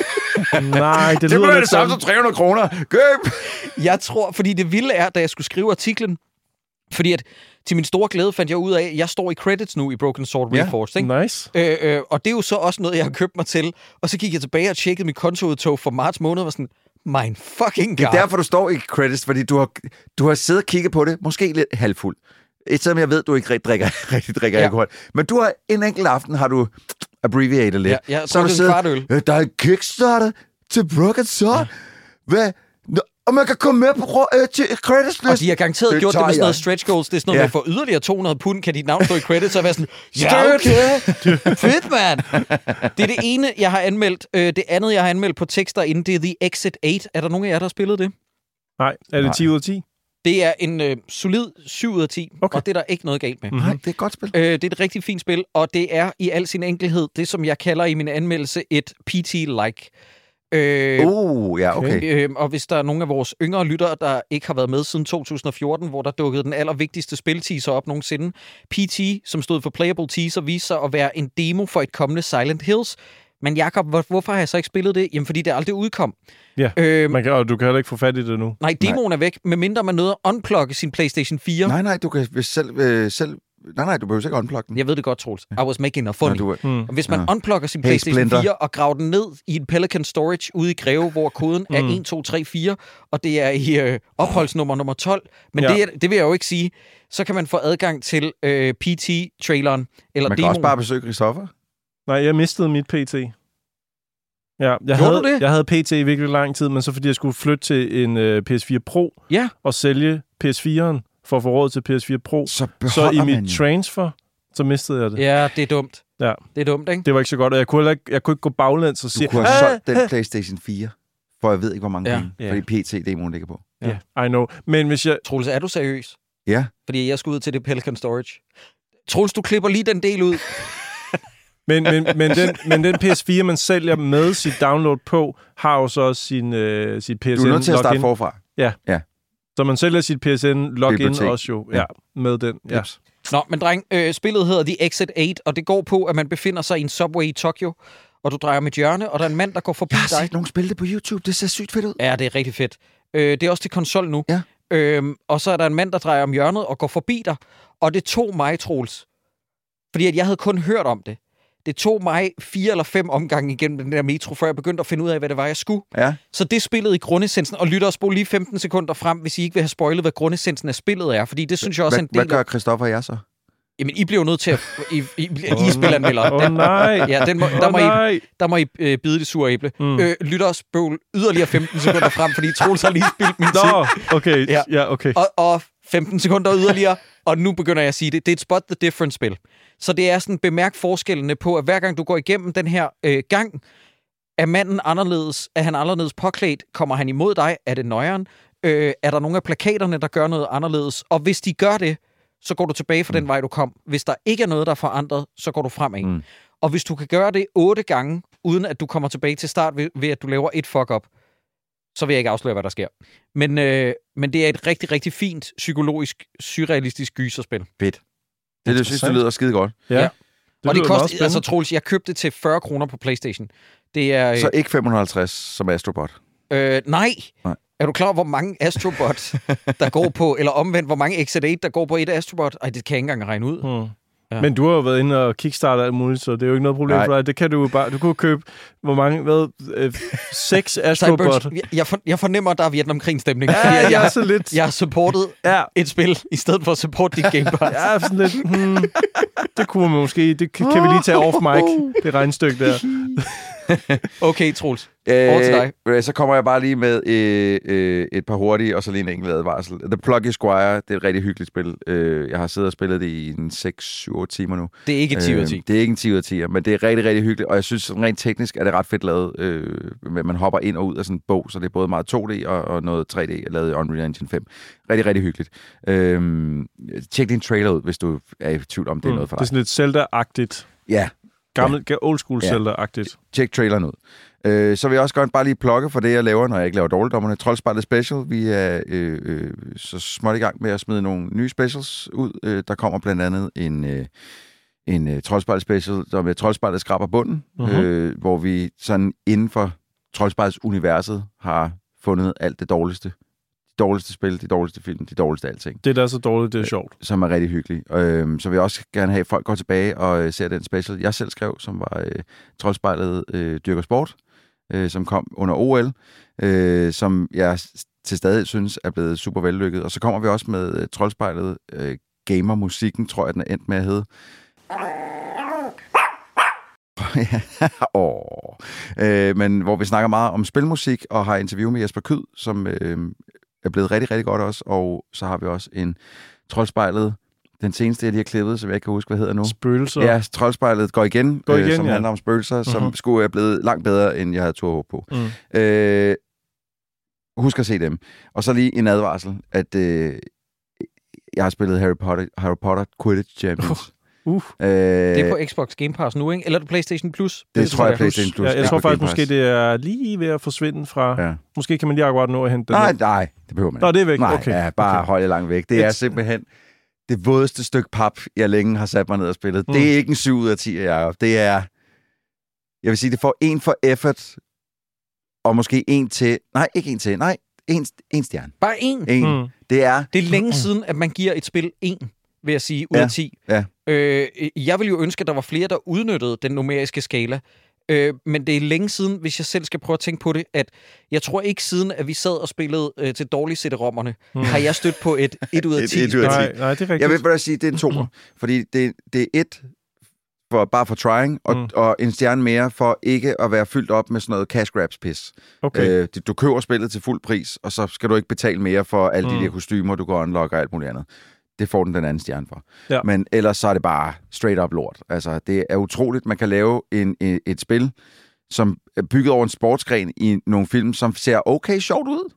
Nej, det, Det lyder bliver lidt det samme som... som tre hundrede kroner. Køb! Jeg tror, fordi det vilde er, da jeg skulle skrive artiklen, fordi at til min store glæde fandt jeg ud af, at jeg står i credits nu i Broken Sword Ja, Reforged, ikke? Nice. Øh, øh, og det er jo så også noget, jeg har købt mig til. Og så gik jeg tilbage og tjekkede mit kontoudtog for marts måned, og var sådan, my fucking god. Det er derfor, du står i credits, fordi du har, du har siddet og kigget på det, måske lidt halvfuld. Et som jeg ved, du ikke rigtig drikker, rigtig drikker Ja. ja. alkohol. Men du har en enkelt aften, har du abbreviated lidt. Ja, jeg har så har du drukket en kvart øl. øh, der er en Kickstarter til Broken Sword. Hvad? Nå, og man kan komme med på øh, til credits list. Og de har garanteret Det gjort det tager med sådan noget jeg. stretch goals. Det er sådan noget Ja. med, for yderligere to hundrede pund kan dit navn stå i credits, og være sådan, ja, okay, fedt, mand. Det er det ene, jeg har anmeldt. Øh, Det andet, jeg har anmeldt på tekster inden, det er The Exit otte. Er der nogen af jer, der har spillet det? Nej, er det Nej. ti ud af ti? Det er en øh, solid syv ud af ti, Okay. og det er der ikke noget galt med. Nej, det er et godt spil. Øh, det er et rigtig fint spil, og det er i al sin enkelhed det, som jeg kalder i min anmeldelse et P T-like. Øh, Uh, ja, okay. Øh, og hvis der er nogle af vores yngre lyttere, der ikke har været med siden to tusind og fjorten, hvor der dukkede den allervigtigste spilteaser op nogensinde. P T, som stod for Playable Teaser, viste sig at være en demo for et kommende Silent Hills. Men Jacob, hvor, hvorfor har jeg så ikke spillet det? Jamen, fordi det aldrig udkom. Ja, Øh, man kan, og du kan heller ikke få fat i det nu. nej, demoen er væk, medmindre man nåede at unplugge sin PlayStation fire. Nej, nej, du kan hvis selv... Øh, selv nej, nej, du behøver ikke unplugge den. Jeg ved det godt, Troels. I was making a funny. Nå, du, Mm. Og hvis man Ja. unplugger sin Hey, PlayStation Splinter. fire og graver den ned i en Pelican Storage ude i Greve, hvor koden er Mm. en to tre fire, og det er i øh, opholdsnummer nummer tolv. Men Ja. det, er- det vil jeg jo ikke sige. Så kan man få adgang til øh, P T-traileren, eller man kan demoen. også bare besøge Christoffer. Nej, jeg mistede mit P T. Ja, jeg Gjorde havde, du det? jeg havde P T i virkelig lang tid, men så fordi jeg skulle flytte til en uh, P S fire Pro Ja, og sælge P S fire'en for at få råd til P S fire Pro, Så så beholder i man mit jo. transfer, så mistede jeg det. ja, det er dumt. Ja. Det er dumt, ikke? Det var ikke så godt, og jeg kunne, heller ikke, jeg kunne ikke gå baglæns og Du sige, kunne have "Ah, solgt den PlayStation fire, for jeg ved ikke, hvor mange Ja. penge. Ja. Fordi P T-demoen ligger på. Ja, yeah, I know. Men hvis jeg... Troels, er du seriøs? Ja. Fordi jeg skal ud til det Pelican Storage. Troels, du klipper lige den del ud. Men, men, men, den, men den P S fire, man sælger med sit download på, har jo så også sin, øh, sit P S N Du er nødt til at starte login. forfra. Så man sælger sit P S N login Bibliotek. også jo, ja, Ja. med den. Ja. Jeps. Nå, men dreng, øh, spillet hedder The Exit otte, og det går på, at man befinder sig i en subway i Tokyo, og du drejer med et hjørne, og der er en mand, der går forbi Jeg har dig. set nogen spille det på YouTube. Det ser sygt fedt ud. Ja, det er rigtig fedt. Øh, det er også til konsol nu. Ja. Øhm, og så er der en mand, der drejer om hjørnet og går forbi dig. Og det tog mig, Troels. Fordi at jeg havde kun hørt om det. Det tog mig fire eller fem omgange igennem den der metro, før jeg begyndte at finde ud af, hvad det var, jeg skulle. Ja. Så det spillede i grundessensen, og lytter og spole lige femten sekunder frem, hvis I ikke vil have spoilet, hvad grundessensen af spillet er. Fordi det synes jeg også Hvad, er en hvad del gør af... Christoffer og jeg så? Jamen, I bliver jo nødt til at... I, I, I spilleranmelder. Åh oh, nej. Ja, den må, der, oh, må nej. I, der må I øh, bide det sure æble. Mm. Øh, lytter spøl yderligere femten sekunder frem, fordi Troels har lige spildt min Nå, tid. okay. Ja, ja okay. Og, og femten sekunder yderligere, og nu begynder jeg at sige det. Det er et spot the difference-spil. Så det er sådan bemærk forskellene på, at hver gang du går igennem den her øh, gang, er manden anderledes, er han anderledes påklædt, kommer han imod dig, er det nøjeren? Øh, er der nogle af plakaterne, der gør noget anderledes? Og hvis de gør det, så går du tilbage fra mm. den vej, du kom. Hvis der ikke er noget, der er forandret, så går du fremad. Mm. Og hvis du kan gøre det otte gange, uden at du kommer tilbage til start ved, ved at du laver et fuck-up, så vil jeg ikke afsløre, hvad der sker. Men, øh, men det er et rigtig, rigtig fint, psykologisk, surrealistisk gyserspil. Fedt. Det, det synes jeg lyder skide godt. Ja. ja. Det og det koster, altså Troels, jeg købte det til fyrre kroner på PlayStation. Det er, så ikke fem hundrede og halvtreds som Astrobot? Øh, nej. nej. Er du klar over, hvor mange Astrobot, der går på, eller omvendt, hvor mange X otte, der går på et Astrobot? Ej, det kan jeg ikke engang regne ud. Hmm. Ja. Men du har jo været inde og kickstarte alt muligt, så det er jo ikke noget problem Nej. for dig. Det kan du jo bare... Du kunne købe, hvor mange... Hvad? Øh, seks Astrobot. Jeg, for, jeg fornemmer, at der er Vietnamkrig-stemning. Ja, jeg, jeg, er så lidt... jeg har supportet ja. et spil, i stedet for at support dit Game Pass. Ja, sådan lidt... Hmm, det kunne man måske... Det kan, kan vi lige tage off mic, det regnestykke der. Okay, Troels. Over til dig. Så kommer jeg bare lige med øh, øh, et par hurtige, og så lige en enkelt advarsel. The Plug Esquire, det er et rigtig hyggeligt spil. Øh, jeg har siddet og spillet det i en seks syv otte timer nu. Det er ikke en ti ud af ti. Øh, det er ikke en ti ud af ti, men det er rigtig, rigtig hyggeligt. Og jeg synes, rent teknisk er det ret fedt lavet. Øh, man hopper ind og ud af sådan en bog, så det er både meget to D og, og noget tre D lavet i Unreal Engine fem. Rigtig, rigtig hyggeligt. Øh, tjek din trailer ud, hvis du er i tvivl om, det er mm, noget for dig. Det er sådan lidt Zelda-agtigt. Ja. Gammel, ja. old school ja. Zelda-agtigt. Tjek traileren ud. Øh, så vil jeg også godt bare lige plukke for det, jeg laver, når jeg ikke laver dårligdommerne. Troldspejlet Special. Vi er øh, øh, så småt i gang med at smide nogle nye specials ud. Øh, der kommer blandt andet en, øh, en øh, Troldspejlet Special, der med Troldspejlet skraber bunden, uh-huh. øh, hvor vi sådan inden for Troldspejlets universet har fundet alt det dårligste. De dårligste spil, de dårligste film, de dårligste alting. Det, der er så dårligt, det er sjovt. Øh, som er rigtig hyggeligt. Øh, så vil jeg også gerne have, at folk går tilbage og øh, ser den special, jeg selv skrev, som var øh, Troldspejlet øh, Dyrker Sport, øh, som kom under O L, øh, som jeg til stadig synes er blevet super vellykket. Og så kommer vi også med øh, Troldspejlet øh, Gamer-musikken, tror jeg, den er endt med at hedde. oh. øh, men hvor vi snakker meget om spilmusik, og har interview med Jesper Kyd, som øh, er blevet rigtig, rigtig godt også. Og så har vi også en Troldspejlet, den seneste, jeg lige har klippet, som jeg ikke kan huske, hvad hedder nu. Spøgelser. Ja, Troldspejlet går igen, går igen øh, som ja. handler om spøgelser, uh-huh. som skulle være blevet langt bedre, end jeg havde tur på. Mm. Øh, husk at se dem. Og så lige en advarsel, at øh, jeg har spillet Harry Potter, Harry Potter Quidditch Champions. Uh. Uh. Øh, det er på Xbox Game Pass nu, ikke? Eller er det PlayStation Plus? Det, det tror jeg er PlayStation Plus. Ja, jeg tror faktisk, måske det er lige ved at forsvinde fra... Ja. Måske kan man lige akkurat nå at hente nej, den. Nej, nej, det behøver man ikke. Nå, det er væk. Nej, okay. ja, bare okay. Hold det langt væk. Det er simpelthen det vådeste stykke pap, jeg længe har sat mig ned og spillet. Mm. Det er ikke en syv ud af ti, Jacob. Det er... Jeg vil sige, det får en for effort, og måske en til... Nej, ikke en til. Nej, en, en stjerne. Bare en? En. Mm. Det er... Det er længe siden, at man giver et spil en, vil jeg sige, ud ja. af ti. Ja. Øh, jeg vil jo ønske, at der var flere, der udnyttede den numeriske skala. Øh, men det er længe siden, hvis jeg selv skal prøve at tænke på det, at jeg tror ikke siden, at vi sad og spillede øh, til dårlige sætterommerne, mm. har jeg stødt på et et ud af ti. et, et ud af ti. Nej, nej, det er rigtigt. Jeg vil bare sige, det er en toer. Fordi det, det er et, for, bare for trying, og, mm. og en stjerne mere for ikke at være fyldt op med sådan noget cash grabs pis. Okay. Øh, du køber spillet til fuld pris, og så skal du ikke betale mere for alle mm. de der kostymer, du kan unlock og alt muligt andet. Det får den den anden stjerne for. Ja. Men ellers så er det bare straight up lort. Altså, det er utroligt, man kan lave en, et, et spil, som er bygget over en sportsgren i nogle film, som ser okay sjovt ud.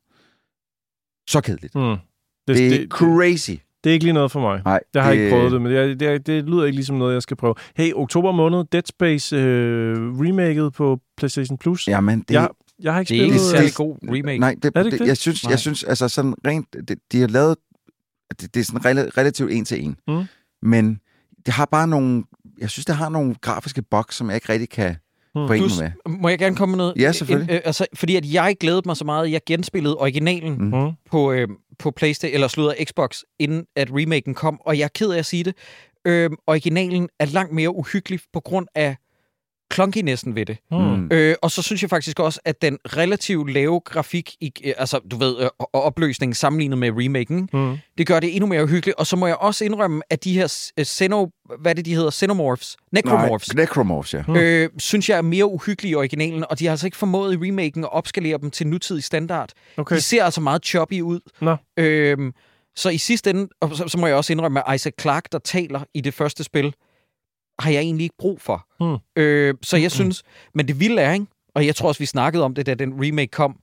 Så kedeligt. Mm. Det, det er det, crazy. Det, det er ikke lige noget for mig. Nej, jeg har det... ikke prøvet det, men det, det, det lyder ikke ligesom noget, jeg skal prøve. Hey, oktober måned, Dead Space øh, remaket på PlayStation Plus. Jamen, det... Jeg, jeg har ikke det er spillet... ikke særlig god remake. Nej, det, er det, det, det? jeg synes, jeg synes, altså sådan rent... Det, de har lavet... Det, det er sådan rel- relativt en til en. Mm. Men det har bare nogle... Jeg synes, det har nogle grafiske bugs, som jeg ikke rigtig kan... Mm. Plus, med. Må jeg gerne komme med noget? Ja, selvfølgelig. En, øh, altså, fordi at jeg glædede mig så meget, jeg genspillede originalen mm. på, øh, på PlayStation, eller sludder Xbox, inden at remaken kom, og jeg er ked af at sige det. Øh, originalen er langt mere uhyggelig på grund af clunkinessen ved det. Mm. Øh, og så synes jeg faktisk også, at den relativt lave grafik, i, altså du ved, øh, og opløsningen sammenlignet med remaken, Mm. det gør det endnu mere hyggeligt. Og så må jeg også indrømme, at de her uh, xeno, hvad er det, de hedder? Xenomorphs? Necromorphs. Nej, Necromorphs, ja. Mm. Øh, synes jeg er mere uhyggelige i originalen, og de har altså ikke formået i remaken at opskalere dem til nutidig standard. Okay. De ser altså meget choppy ud. Nå. Øhm, så i sidste ende, og så, så må jeg også indrømme, at Isaac Clarke, der taler i det første spil, har jeg egentlig ikke brug for. Mm. Øh, så jeg synes, men det vilde er, ikke? Og jeg tror også, vi snakkede om det, da den remake kom.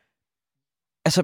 Altså,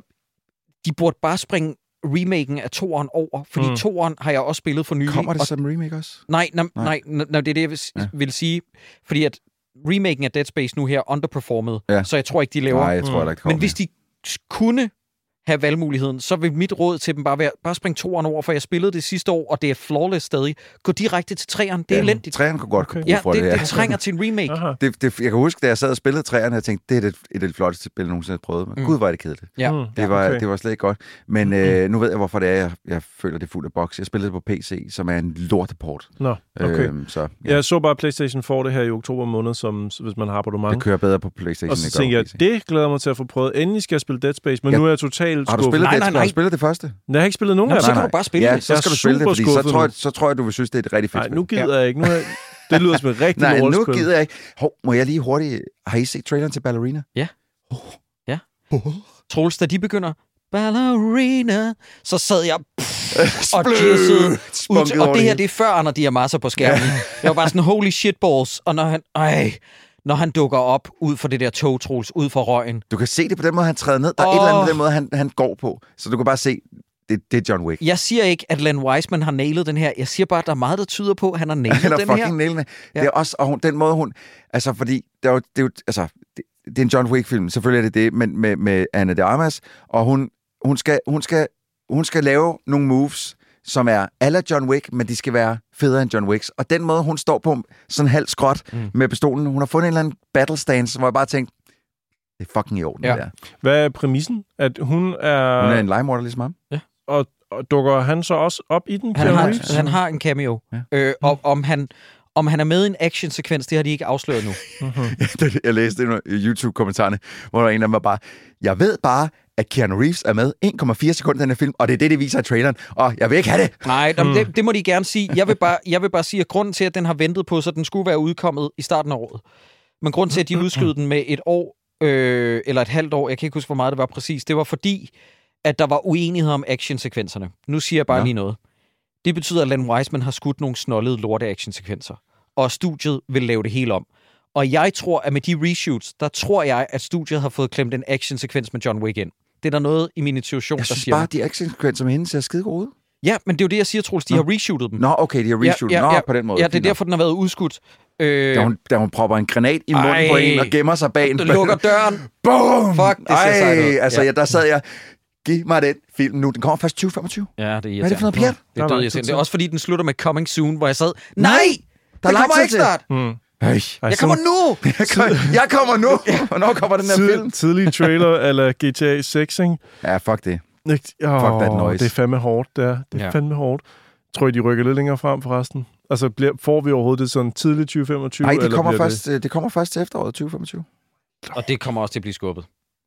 de burde bare springe remaken af toeren over, fordi mm. toeren har jeg også spillet for nylig. Kommer det og... som remake også? Nej, nej, nej, nej, nej, det er det, jeg vil, ja. vil sige. Fordi at remaken af Dead Space nu her underperformet, ja. Så jeg tror ikke, de laver... Nej, jeg tror, mm. ikke kommer. Men hvis de kunne have valgmuligheden, så vil mit råd til dem bare være, bare spring toeren over, for jeg spillede det sidste år, og det er flawless stadig. Gå direkte til treeren, det er ja, elendigt. Treeren kunne godt okay. ja, for det, det, ja, det trænger til en remake. Det, det, jeg kan huske, da jeg sad og spillede treeren, jeg tænkte, det er det, et af de flotteste spil, jeg nogensinde har prøvet. Men mm. gud, var det kedeligt. Ja. Mm. Det, var, okay. det var slet ikke godt. Men mm. øh, nu ved jeg, hvorfor det er, jeg, jeg føler, det er fuldt af boks. Jeg spillede det på P C, som er en lorteport. Nå, okay. Øhm, så, ja. Jeg så bare PlayStation får det her i oktober måned, som, hvis man har abonnement. Det kører bedre på PlayStation. Og så tænkte jeg, det glæder mig til at få prøvet. Endelig skal jeg spille Dead Space, men ja. nu er jeg totalt skuffet. Har du spillet, nej, nej, nej, nej. Har du spillet det første? Nej, jeg har ikke spillet nogen Nå, af dem. så kan du bare spille ja, det. så skal du spille det, fordi så tror, jeg, så tror jeg, du vil synes, det er et rigtig fedt Nej, spil. nu gider ja. jeg ikke. Nu er, det lyder som et rigtig Nej, lortespil. nu gider jeg ikke. Hov, må jeg lige hurtigt... Har I set traileren til Ballerina? Ja. Oh. Ja. Oh. Troels, da de begynder... Ballerina, så sad jeg pff, og jazzede ud. Og det her, det er før Anders Diamassa på skærmen. Ja. Jeg var bare sådan, holy shitballs. Og når han... Ej, når han dukker op ud for det der tog, Troels, ud for røgen. Du kan se det på den måde, han træder ned. Der er oh. et eller andet på den måde, han, han går på. Så du kan bare se, det, det er John Wick. Jeg siger ikke, at Len Wiseman har nailet den her. Jeg siger bare, at der er meget, der tyder på, at han har nailet han den her. Han er fucking nailet. Ja. Det er også, og hun, den måde, hun... Altså, fordi... Det er jo, det er jo, altså, det, det er en John Wick-film. Selvfølgelig er det det, men med, med Ana de Armas. Og hun, hun, skal, hun, skal, hun skal lave nogle moves, som er a la John Wick, men de skal være federe end John Wicks. Og den måde, hun står på sådan halv skråt mm. med pistolen, hun har fundet en eller anden battle stance, hvor jeg bare tænkte, det er fucking i orden, ja. Der. Hvad er præmissen? At hun er... Hun er en legemorder ligesom ham. Ja. Og, og dukker han så også op i den? Han, har, han har en cameo. Ja. Øh, og om han... Om han er med i en actionsekvens, det har de ikke afsløret nu. Uh-huh. Jeg læste en YouTube-kommentarerne, hvor der en af dem var bare, jeg ved bare, at Keanu Reeves er med en komma fire sekunder i den her film, og det er det, det viser i traileren, og jeg vil ikke have det. Nej, hmm. det, det må de gerne sige. Jeg vil, bare, jeg vil bare sige, at grunden til, at den har ventet på, så den skulle være udkommet i starten af året. Men grunden til, at de udskød den med et år, øh, eller et halvt år, jeg kan ikke huske, hvor meget det var præcis, det var fordi, at der var uenighed om actionsekvenserne. Nu siger jeg bare ja. lige noget. Det betyder, at Len Wiseman har skudt nogle snollede lorte actionsekvenser, og studiet vil lave det hele om. Og jeg tror, at med de reshoots, der tror jeg, at studiet har fået klemt en actionsekvens med John Wick ind. Det er der noget i min intuition, der siger... Jeg synes bare, de actionsekvenser med hende ser skide gode ud. Ja, men det er jo det, jeg siger, Troels. De Nå. har reshootet dem. Nå, okay, de har reshootet ja, ja, ja. Nå, på den måde. Ja, det er derfor, den har været udskudt. Øh... Da, hun, da hun propper en granat i munden på en og gemmer sig bag en... Du lukker døren. Boom! Fuck, det ser sejt ud. Altså, ja. ja, der sad jeg... Giv mig den film nu. Den kommer først tyve femogtyve. Ja, det er irriterende. Hvad er det for noget pjat? Det er død irriterende. Det er også fordi, den slutter med coming soon, hvor jeg sad... Nej! Der den kommer ikke snart! Mm. Hey. Jeg kommer nu! jeg, kommer, jeg kommer nu! Hvornår kommer den her Tid, film? Tidlig trailer eller G T A seks, ikke? Ja, fuck det. Oh, fuck that noise. Det er fandme hårdt, det er. Det er ja. fandme hårdt. Tror I, de rykker lidt længere frem forresten? Altså, bliver, får vi overhovedet det sådan tidligt tyve femogtyve? Nej, det, eller kommer først, det? det kommer først til efteråret tyve femogtyve. Og det kommer også til at blive skubbet.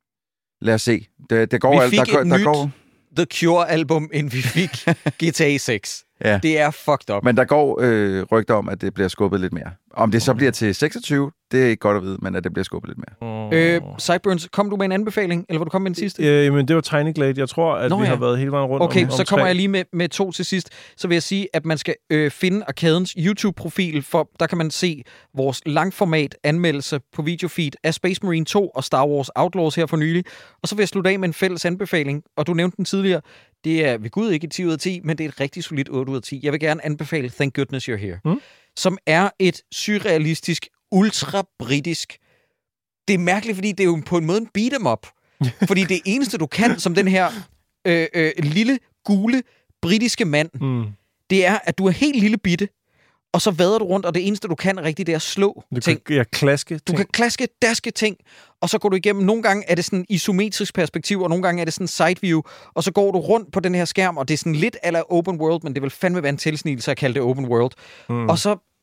Lad os se. Det, det går vi alt. fik Der, et der nyt går... The Cure-album, inden vi fik G T A seks. Ja. Det er fucked up. Men der går øh, rygter om, at det bliver skubbet lidt mere. Om det så bliver til seksogtyve, det er ikke godt at vide, men at det bliver skubbet lidt mere. Øh, Sideburns, kom du med en anbefaling, eller vil du komme med den sidste? Ja, men det var Tiny Glade. Jeg tror, at Nå, vi ja. har været hele vejen rundt okay, om, om så kommer tre. jeg lige med, med to til sidst. Så vil jeg sige, at man skal øh, finde Arkadens YouTube-profil, for der kan man se vores langformat anmeldelse på videofeed af Space Marine to og Star Wars Outlaws her for nylig. Og så vil jeg slutte af med en fælles anbefaling, og du nævnte den tidligere. Det er ved Gud ikke et ti ud af ti, men det er et rigtig solidt otte ud af ti. Jeg vil gerne anbefale Thank Goodness You're Here, mm. som er et surrealistisk, ultra-britisk... Det er mærkeligt, fordi det er jo på en måde en beat 'em up. Fordi det eneste, du kan som den her øh, øh, lille, gule, britiske mand, mm. det er, at du er helt lille bitte, og så vader du rundt, og det eneste, du kan rigtigt, det er at slå du ting. Kan, ja, klaske ting. Du kan klaske, daske ting, og så går du igennem. Nogle gange er det sådan isometrisk perspektiv, og nogle gange er det sådan side view, og så går du rundt på den her skærm, og det er sådan lidt eller open world, men det vil fandme være en tilsnigelse at kalde det open world. Mm. Og så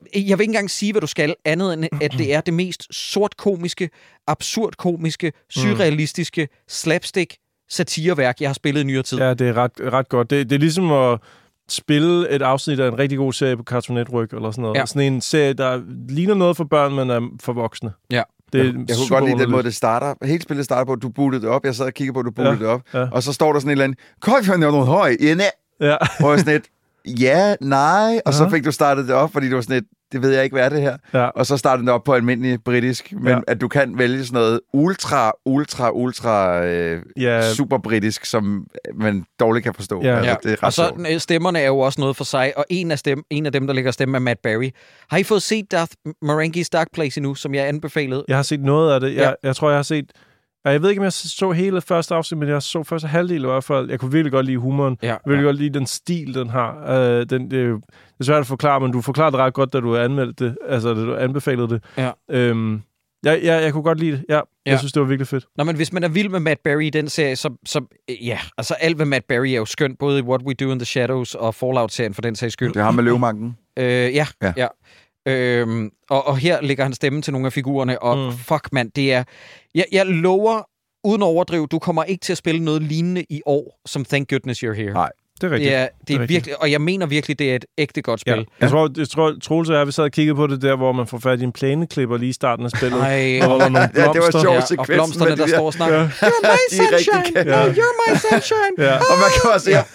jeg vil ikke engang sige, hvad du skal, andet end, at det er det mest sortkomiske, absurdkomiske, surrealistiske, slapstick, satireværk, jeg har spillet i nyere tid. Ja, det er ret, ret godt. Det, det er ligesom at spille et afsnit af en rigtig god serie på Cartoon Network, eller sådan noget. Ja. Sådan en serie, der ligner noget for børn, men er for voksne. Ja. Det jeg, jeg kunne godt lide den måde, det starter. Hele spillet starter på, at du bootede det op. Jeg sad og kiggede på, at du bootede ja, det op. Ja. Og så står der sådan et eller andet, Køj for noget høj, ja. Og sådan et, ja, nej. Og så fik du startet det op, fordi det var sådan et, det ved jeg ikke, hvad er det her. Ja. Og så startede det op på almindelig britisk. Men ja. At du kan vælge sådan noget ultra, ultra, ultra øh, ja. super britisk, som man dårligt kan forstå. Ja. Altså, Ja. det er ret og så sjovt. Stemmerne er jo også noget for sig. Og en af, stem, en af dem, der ligger stemme, er Matt Berry. Har I fået set Darth Marenghi's Dark Place endnu, som jeg anbefalede? Jeg har set noget af det. Jeg, ja. jeg tror, jeg har set... Jeg ved ikke, om jeg så hele første afsnit, men jeg så første halvdel i hvert fald. Jeg kunne virkelig godt lide humoren. Ja, jeg kunne virkelig ja. godt lide den stil, den har. Uh, den, det er jo det er svært at forklare, men du forklarede det ret godt, da du anmeldte det. Altså, da du anbefalede det. Ja. Um, jeg, jeg, jeg kunne godt lide det. Ja, ja. Jeg synes, det var virkelig fedt. Nå, men hvis man er vild med Matt Berry i den serie, så, så ja, altså alt ved Matt Berry er jo skønt, både i What We Do in the Shadows og Fallout-serien for den sags skyld. Det har med løvemanken. Uh, ja, ja. ja. Øhm, og, og her lægger han stemme til nogle af figurerne, og mm. fuck mand, det er... Jeg, jeg lover, uden at overdrive, du kommer ikke til at spille noget lignende i år, som Thank Goodness You're Here. Nej, det er rigtigt. Det er, det det er er virkelig, og jeg mener virkelig, det er et ægte godt spil. Ja. Jeg tror, jeg tror Troels og jeg, vi sad og kiggede på det der, hvor man får fat i en plæneklipper lige i starten af spillet. Ej, og, og nogle ja, det var sjovt ja, og blomsterne, der står og snakker. Ja. You're my sunshine! No, you're my sunshine! Ja. Og man kan også sige...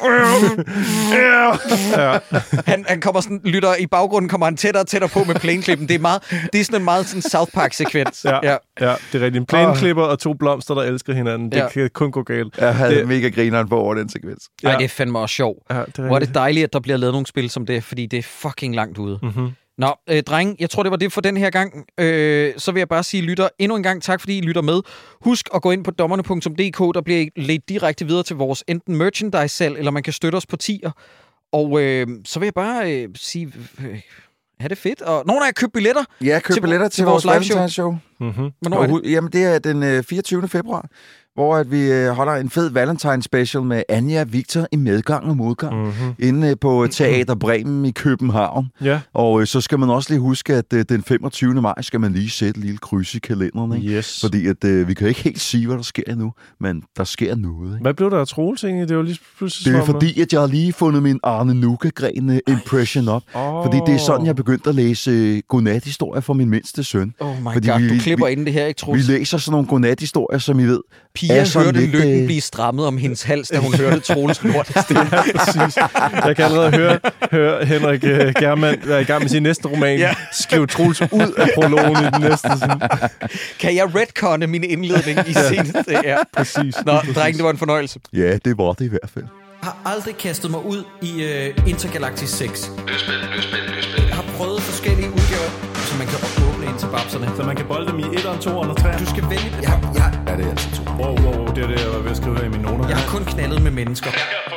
Ja. han, han kommer sådan, lytter i baggrunden, kommer han tættere og tættere på med plæneklippen. Det er, meget, det er sådan en meget sådan South Park-sekvens. Ja, ja. ja, det er rigtigt. En plæneklipper og to blomster, der elsker hinanden. Det ja. kan kun gå galt. Jeg havde det... mega grineren på over den sekvens. Ja. Ej, det er fandme også sjov. Ja, det er Hvor er det dejligt, at der bliver lavet nogle spil som det, fordi det er fucking langt ude. Mm-hmm. Nå, øh, drenge, jeg tror, det var det for den her gang. Øh, så vil jeg bare sige, lytter, endnu en gang tak, fordi I lytter med. Husk at gå ind på dommerne punktum d k, der bliver I ledt direkte videre til vores enten merchandise-salg, eller man kan støtte os på tier. Og øh, så vil jeg bare øh, sige, øh, er det fedt? Og nogen af jer købt billetter? Ja, køb billetter til, til vores, vores live-show. Mm-hmm. Hvornår er det? Jamen, det er den øh, fireogtyvende februar. Hvor at vi øh, holder en fed Valentine special med Anja og Victor i medgang og modgang mm-hmm. inde øh, på Teater Bremen i København. Ja. Og øh, så skal man også lige huske, at øh, den femogtyvende maj skal man lige sætte et lille kryds i kalenderen. Ikke? Yes. Fordi at, øh, vi kan ikke helt sige, hvad der sker endnu, men der sker noget. Ikke? Hvad blev der af Troels egentlig? Det var lige pludselig Det er fordi, at jeg har lige fundet min Arne Nuka-gren impression op. Oh. Fordi det er sådan, jeg begyndte at læse øh, godnat-historier for min mindste søn. Oh my fordi god, vi, du klipper vi, ind det her, ikke, Troels? Vi læser sådan nogle godnat-historier, som I ved. Pia hørte lidt, lykken blive strammet om hendes hals, da hun hørte Troels lortestemme. Ja, præcis. Jeg kan allerede høre, høre Henrik uh, Germand være i gang med sin næste roman. Ja. Skrive Troels ud af prologen i den næste. Sådan. Kan jeg retconne min indledning i seneste? Ja, præcis. Nå, dreng, det var en fornøjelse. Ja, det var det i hvert fald. Jeg har aldrig kastet mig ud i uh, Intergalactic seks. Løsspil, løsspil, løsspil. Jeg har prøvet forskellige udgaver, så man kan åbne ind til babserne. Så man kan bolde dem i etteren, toeren og treeren. Du skal vælge... Ja, ja. Ja, det er altså to. Wow, wow, det er det, jeg var ved at skrive her i mine noter. Jeg har kun knaldet med mennesker. Jeg